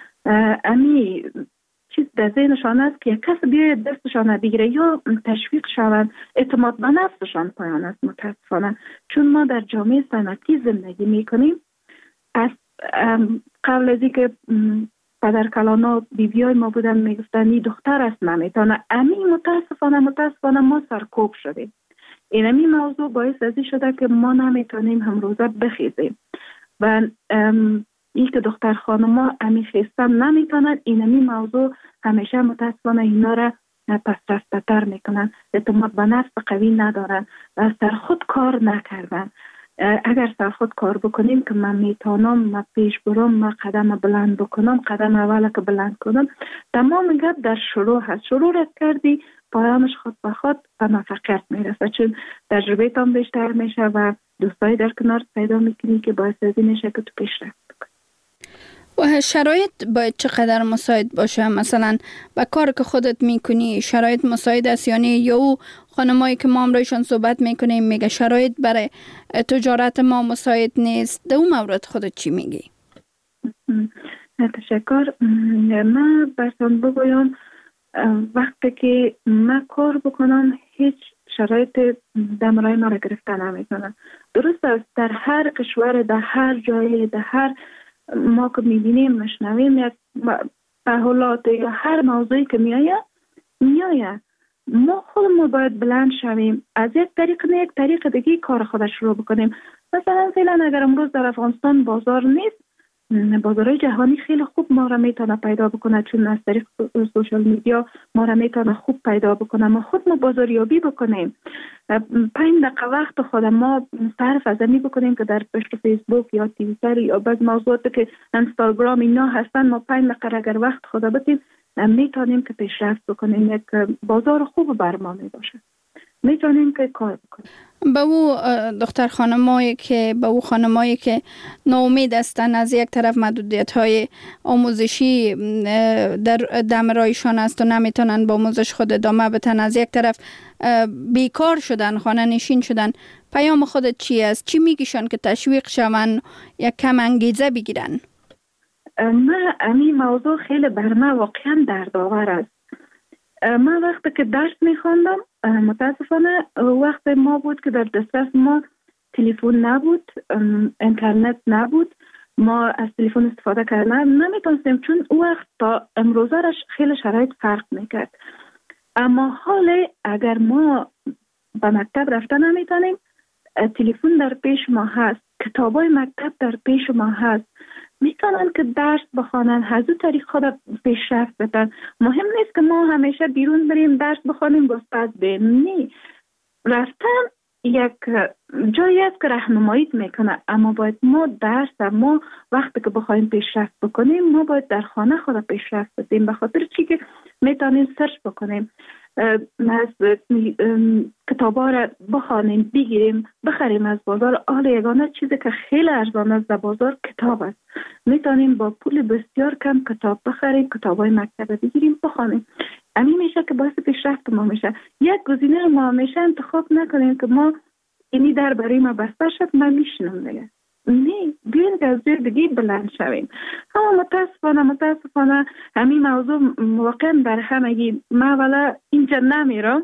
امی چیز در ذهنشان است که یک کس بیاید دستشان بگیره یا تشویق شوند، اعتماد به نفسشان پایان است متاسفانه. چون ما در جامعه صنعتی زندگی میکنیم، از قبل از اینکه پدر کلانا بیبیای ما بودن میگفتن این دختر است نمیتونه، امی متاسفانه متاسفانه ما سرکوب شدیم. این امی موضوع باعث ازی شده که ما نمیتونیم هم روزه بخیزیم و این که دختر خانما امی خیستم نمیتونن، اینمی موضوع همیشه متاسفانه اینا را پس رفته تر میکنن، اعتماد به نفس قوی ندارن و سر خود کار نکردن. اگر سر خود کار بکنیم که من میتونم، من پیش برم، من قدم بلند بکنم، قدم اول که بلند کنم، تمام گپ در شروع هست. شروع رد کردی پایانش خود به خود به موفقیت میرسه، چون تجربه تام بیشتر میشه و دوستای در کنار پیدا میکنی که باعث از این میشه که تو پیشرفت بکنی. و شرایط باید چقدر مساعد باشه؟ مثلا با کار که خودت میکنی شرایط مساعد است یا نه؟ یا او خانمایی که ما امروزشان صحبت میکنیم میگه شرایط برای تجارت ما مساعد نیست، در اون مورد خودت چی میگی؟ تشکر. من برسان بگویم وقتی که من کار بکنم هیچ شرایط دمرای ما را گرفته نمیتونم. درست است در هر کشور، در هر جای، در هر ما که میبینیم مشنویم یک تحولات یا هر موضوعی که میآید میآید ما خودمون باید بلند شویم، از یک طریق نه یک طریق دیگه کار خودش شروع بکنیم. مثلا فعلا اگر امروز در افغانستان بازار نیست، بازارهای جهانی خیلی خوب ما را میتونه پیدا بکنه، چون از طریق سوشال میدیا ما را میتونه خوب پیدا بکنه. ما خود ما بازاریابی بکنیم، پنج دقیقه وقت خود ما صرف از می بکنیم که در پشت فیسبوک یا توییتر یا بعض موضوعاتی که اینستاگرام اینا هستن، ما پنج دقیقه اگر وقت خود بدیم میتونیم که پیشرفت بکنیم، یک بازار خوب بر ما می باشه، میتونیم که کار بکنیم. به او دختر خانمایی که به او خانمایی که ناامید هستن، از یک طرف محدودیت های آموزشی در دمرایشان است و نمیتونن با آموزش خود ادامه بدن، از یک طرف بیکار شدن، خانه نشین شدن، پیام خودت چی است؟ چی میگیشن که تشویق شون یک کم انگیزه بگیرن؟ من این موضوع خیلی بر من واقعا دردآور است. من وقتی که درس میخواندم متاسفانه وقت ما بود که در دسترس ما تلفن نبود، اینترنت نبود، ما از تلفن استفاده کردن نمیتونستیم، چون او وقت تا امروزه رش خیلی شرایط فرق میکرد. اما حال اگر ما به مکتب رفتن نمیتونیم، تلفن در پیش ما هست، کتابای مکتب در پیش ما هست، میتونن که درس بخوانن، از اون طریق خود پیشرفت بدن. مهم نیست که ما همیشه بیرون بریم درس بخوانیم استاد بیم، نه، رفتن یک جایی است که راهنمایی میکنه، اما باید ما درس ما وقتی که بخوایم پیشرفت بکنیم ما باید در خانه خود پیشرفت بدیم، به خاطر چی که میتونیم سرچ بکنیم، از کتابا را بخوانیم، بگیریم، بخریم از بازار. حال یگانه چیزی که خیلی ارزان است در بازار کتاب است، میتونیم با پول بسیار کم کتاب بخریم، کتابای مکتب بگیریم بخوانیم. همین میشه که باعث پیشرفت ما میشه. یک گزینه ما همیشه انتخاب نکنیم که ما اینی در برای ما بسته شد من میشنم دیگه، نه، بیاین که از جای دیگه بلند شویم. اما متاسفانه متاسفانه همین موضوع واقعا بر همگی. من اولا اینجا نمیرم،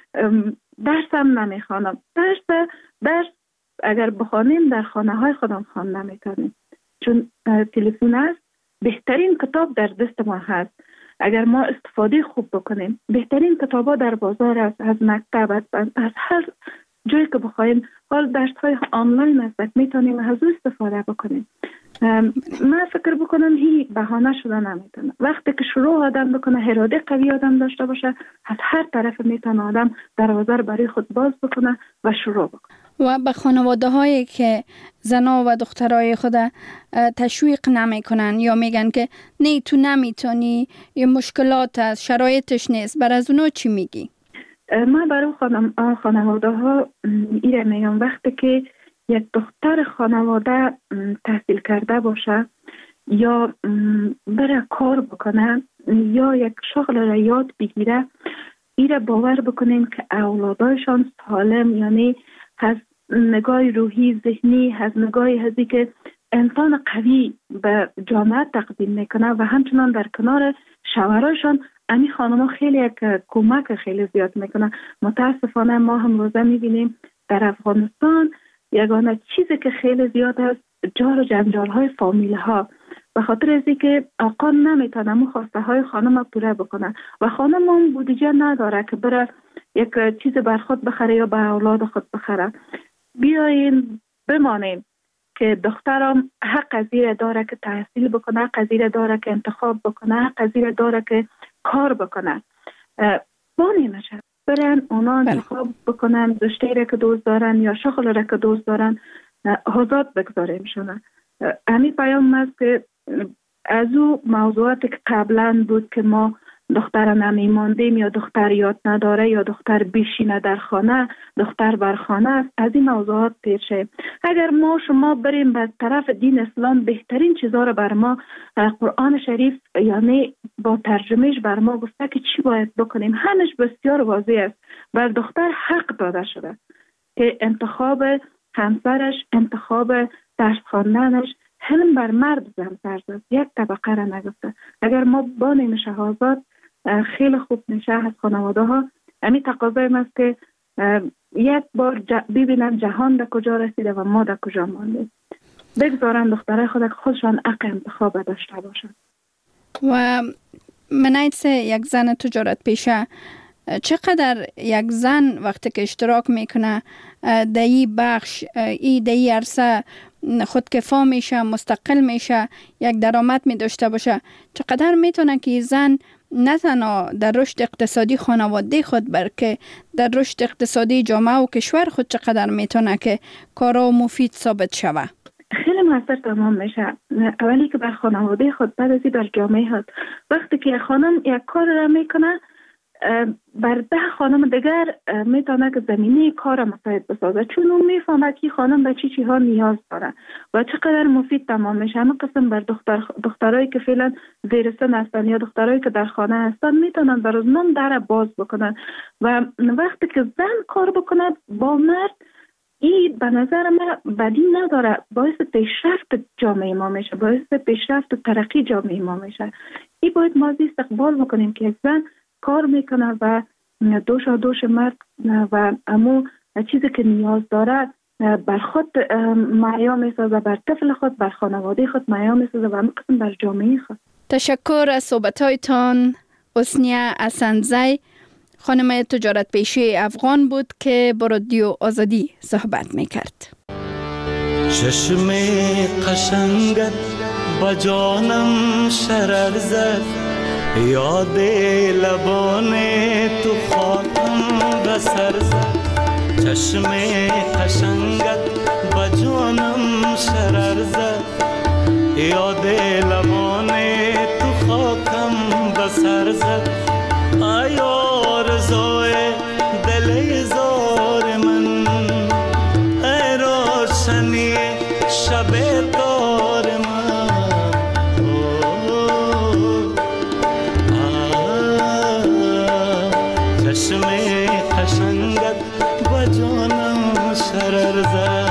درسم نمیخوانم. درس درس اگر بخوانیم در خانه های خودم خوانده میتونیم، چون تلفن است، بهترین کتاب در دست ما هست. اگر ما استفاده خوب بکنیم، بهترین کتابا در بازار است، از مکتب است، از هر جایی که بخوایم. حال درس های آنلاین است، میتونیم از او استفاده بکنیم. من فکر بکنم هی بهانه شده نمیتونه. وقتی که شروع آدم بکنه، اراده قوی آدم داشته باشه، از هر طرف میتونه آدم دروازه رو برای خود باز بکنه و شروع بکنه. و به خانواده هایی که زنا و دخترای خود تشویق نمی کنن یا میگن که نه تو نمیتونی، یه مشکلات هست، شرایطش نیست، بر از اونو چی میگی؟ من برای خانم خانواده ها ایره میگم وقتی که یک دختر خانواده تحصیل کرده باشه یا بره کار بکنه یا یک شغل را یاد بگیره، ایره باور بکنین که اولادایشان سالم، یعنی از نگاه روحی ذهنی، از نگاه هزی که انسان قوی به جامعه تقدیم میکنه و همچنان در کنار شوهرشان امی خانم ها خیلی یک کمک خیلی زیاد میکنه. متاسفانه ما هم روزه میبینیم در افغانستان یگانه چیزی که خیلی زیاد است جار و جنجال های فامیل ها، به خاطر از اینکه آقا نمیتونه مو خواسته های خانم پوره بکنه و خانم هم بودجه نداره که بره یک چیز بر خود بخره یا به اولاد خود بخره. بیاین بمانیم که دخترم حق از زیر داره که تحصیل بکنه، حق از زیر داره که انتخاب بکنه، حق از زیر داره که کار بکنه. با نمیشه برن اونا انتخاب بکنن رشته را که دوست دارن یا شغل را که دوست دارن، آزاد بگذاریم شونه. همین پیام است که از او موضوعاتی که قبلا بود که ما دختر نمیماندیم یا دختر یاد نداره یا دختر بیشینه در خانه، دختر بر خانه است، از این موضوعات پیر شیم. اگر ما شما بریم به طرف دین اسلام، بهترین چیزا رو بر ما قرآن شریف یعنی با ترجمهش بر ما گفته که چی باید بکنیم. همش بسیار واضح است. بر دختر حق داده شده که انتخاب همسرش، انتخاب درس خواندنش، حلم بر مرد همسر زد، یک طبقه را نگفته. اگر ما با نمیشه آزاد، خیلی خوب میشه از خانواده ها. همین تقاضای است که یک بار ج... ببینن جهان در کجا رسیده و ما در کجا مانده. بگذارن دختره خود خودشان حق انتخاب داشته باشن. و منایت یک زن تجارت پیشه، چقدر یک زن وقتی که اشتراک میکنه در این بخش، ای در این عرصه خودکفا میشه، مستقل میشه، یک درآمد می داشته باشه، چقدر میتونه که زن نه تنها در رشد اقتصادی خانواده خود بلکه در رشد اقتصادی جامعه و کشور خود چقدر میتونه که کارا مفید ثابت شوه؟ خیلی موثر تمام میشه. اولی که بر خانواده خود، بعد ازی بر جامعه خود. وقتی که خانم یک کار را میکنه، بر ده خانم دیگر میتونه که زمینه کار مساعد بسازه، چون اون میفهمه که خانم به چی چی ها نیاز داره و چقدر مفید تمام میشه. همه قسم بر دختر دخترایی که فعلا زیر سن هستن یا دخترایی که در خانه هستن میتونن بر اونم در باز بکنن و وقتی که زن کار بکنه با مرد، این به نظر من بدی نداره، باعث پیشرفت جامعه ما میشه، باعث پیشرفت و ترقی جامعه ما میشه. این باید ما استقبال بکنیم که یک زن کار میکنه و دوش و دوش مرد و امو چیزی که نیاز داره بر خود معیا میسازه، بر طفل خود، بر خانواده خود معیا میسازه و همه قسم بر جامعه خود. تشکر از صحبتایتان. حسنیه اسندزی، خانم تجارت پیشه افغان بود که با رادیو آزادی صحبت میکرد. چشم قشنگت با جانم شرر زد، یاد لبان تو خاکم بسر زد. چشم قشنگت با جانم شرر زد، یاد لبان تو خاکم بسر زد. ای آرزوی دل زار من، ای روشنی شب دار من. چشم قشنگت با جانم شرر زد.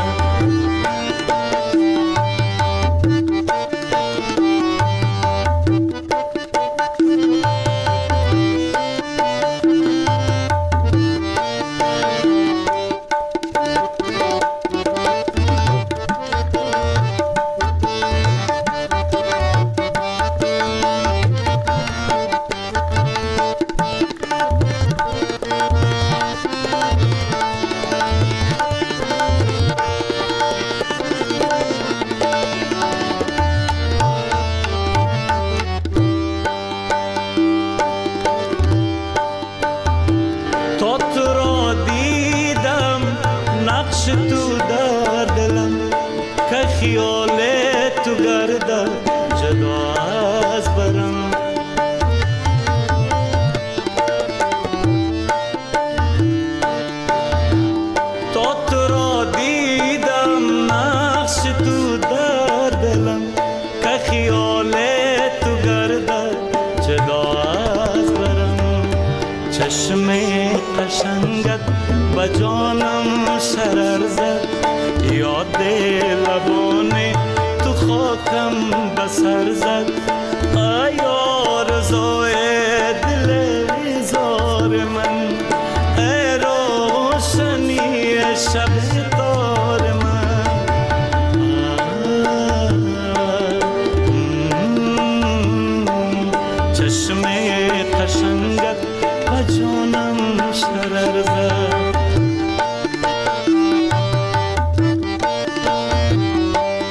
چشم قشنگت با جانم شرر زد، یاد لبان تو خاکم بسر زد. ای آرزوی دل زار من، ای روشنی شب دار من. چشم قشنگت با جانم شرر زد.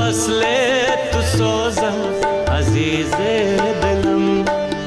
وصل تو سازم عزیز دلم.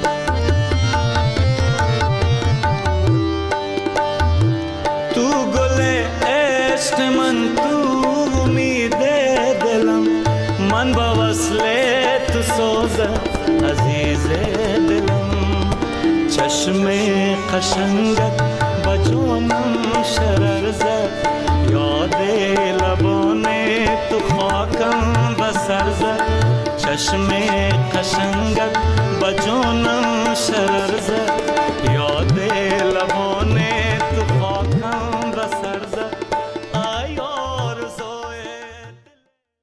تو گل عشق من، تو امید دلم، من با وصل تو سازم عزیز دلم. چشم قشنگت با جانم شرر زد، یاد لبان تو خاکم بسر زد. چشم قشنگت با جانم شرر زد،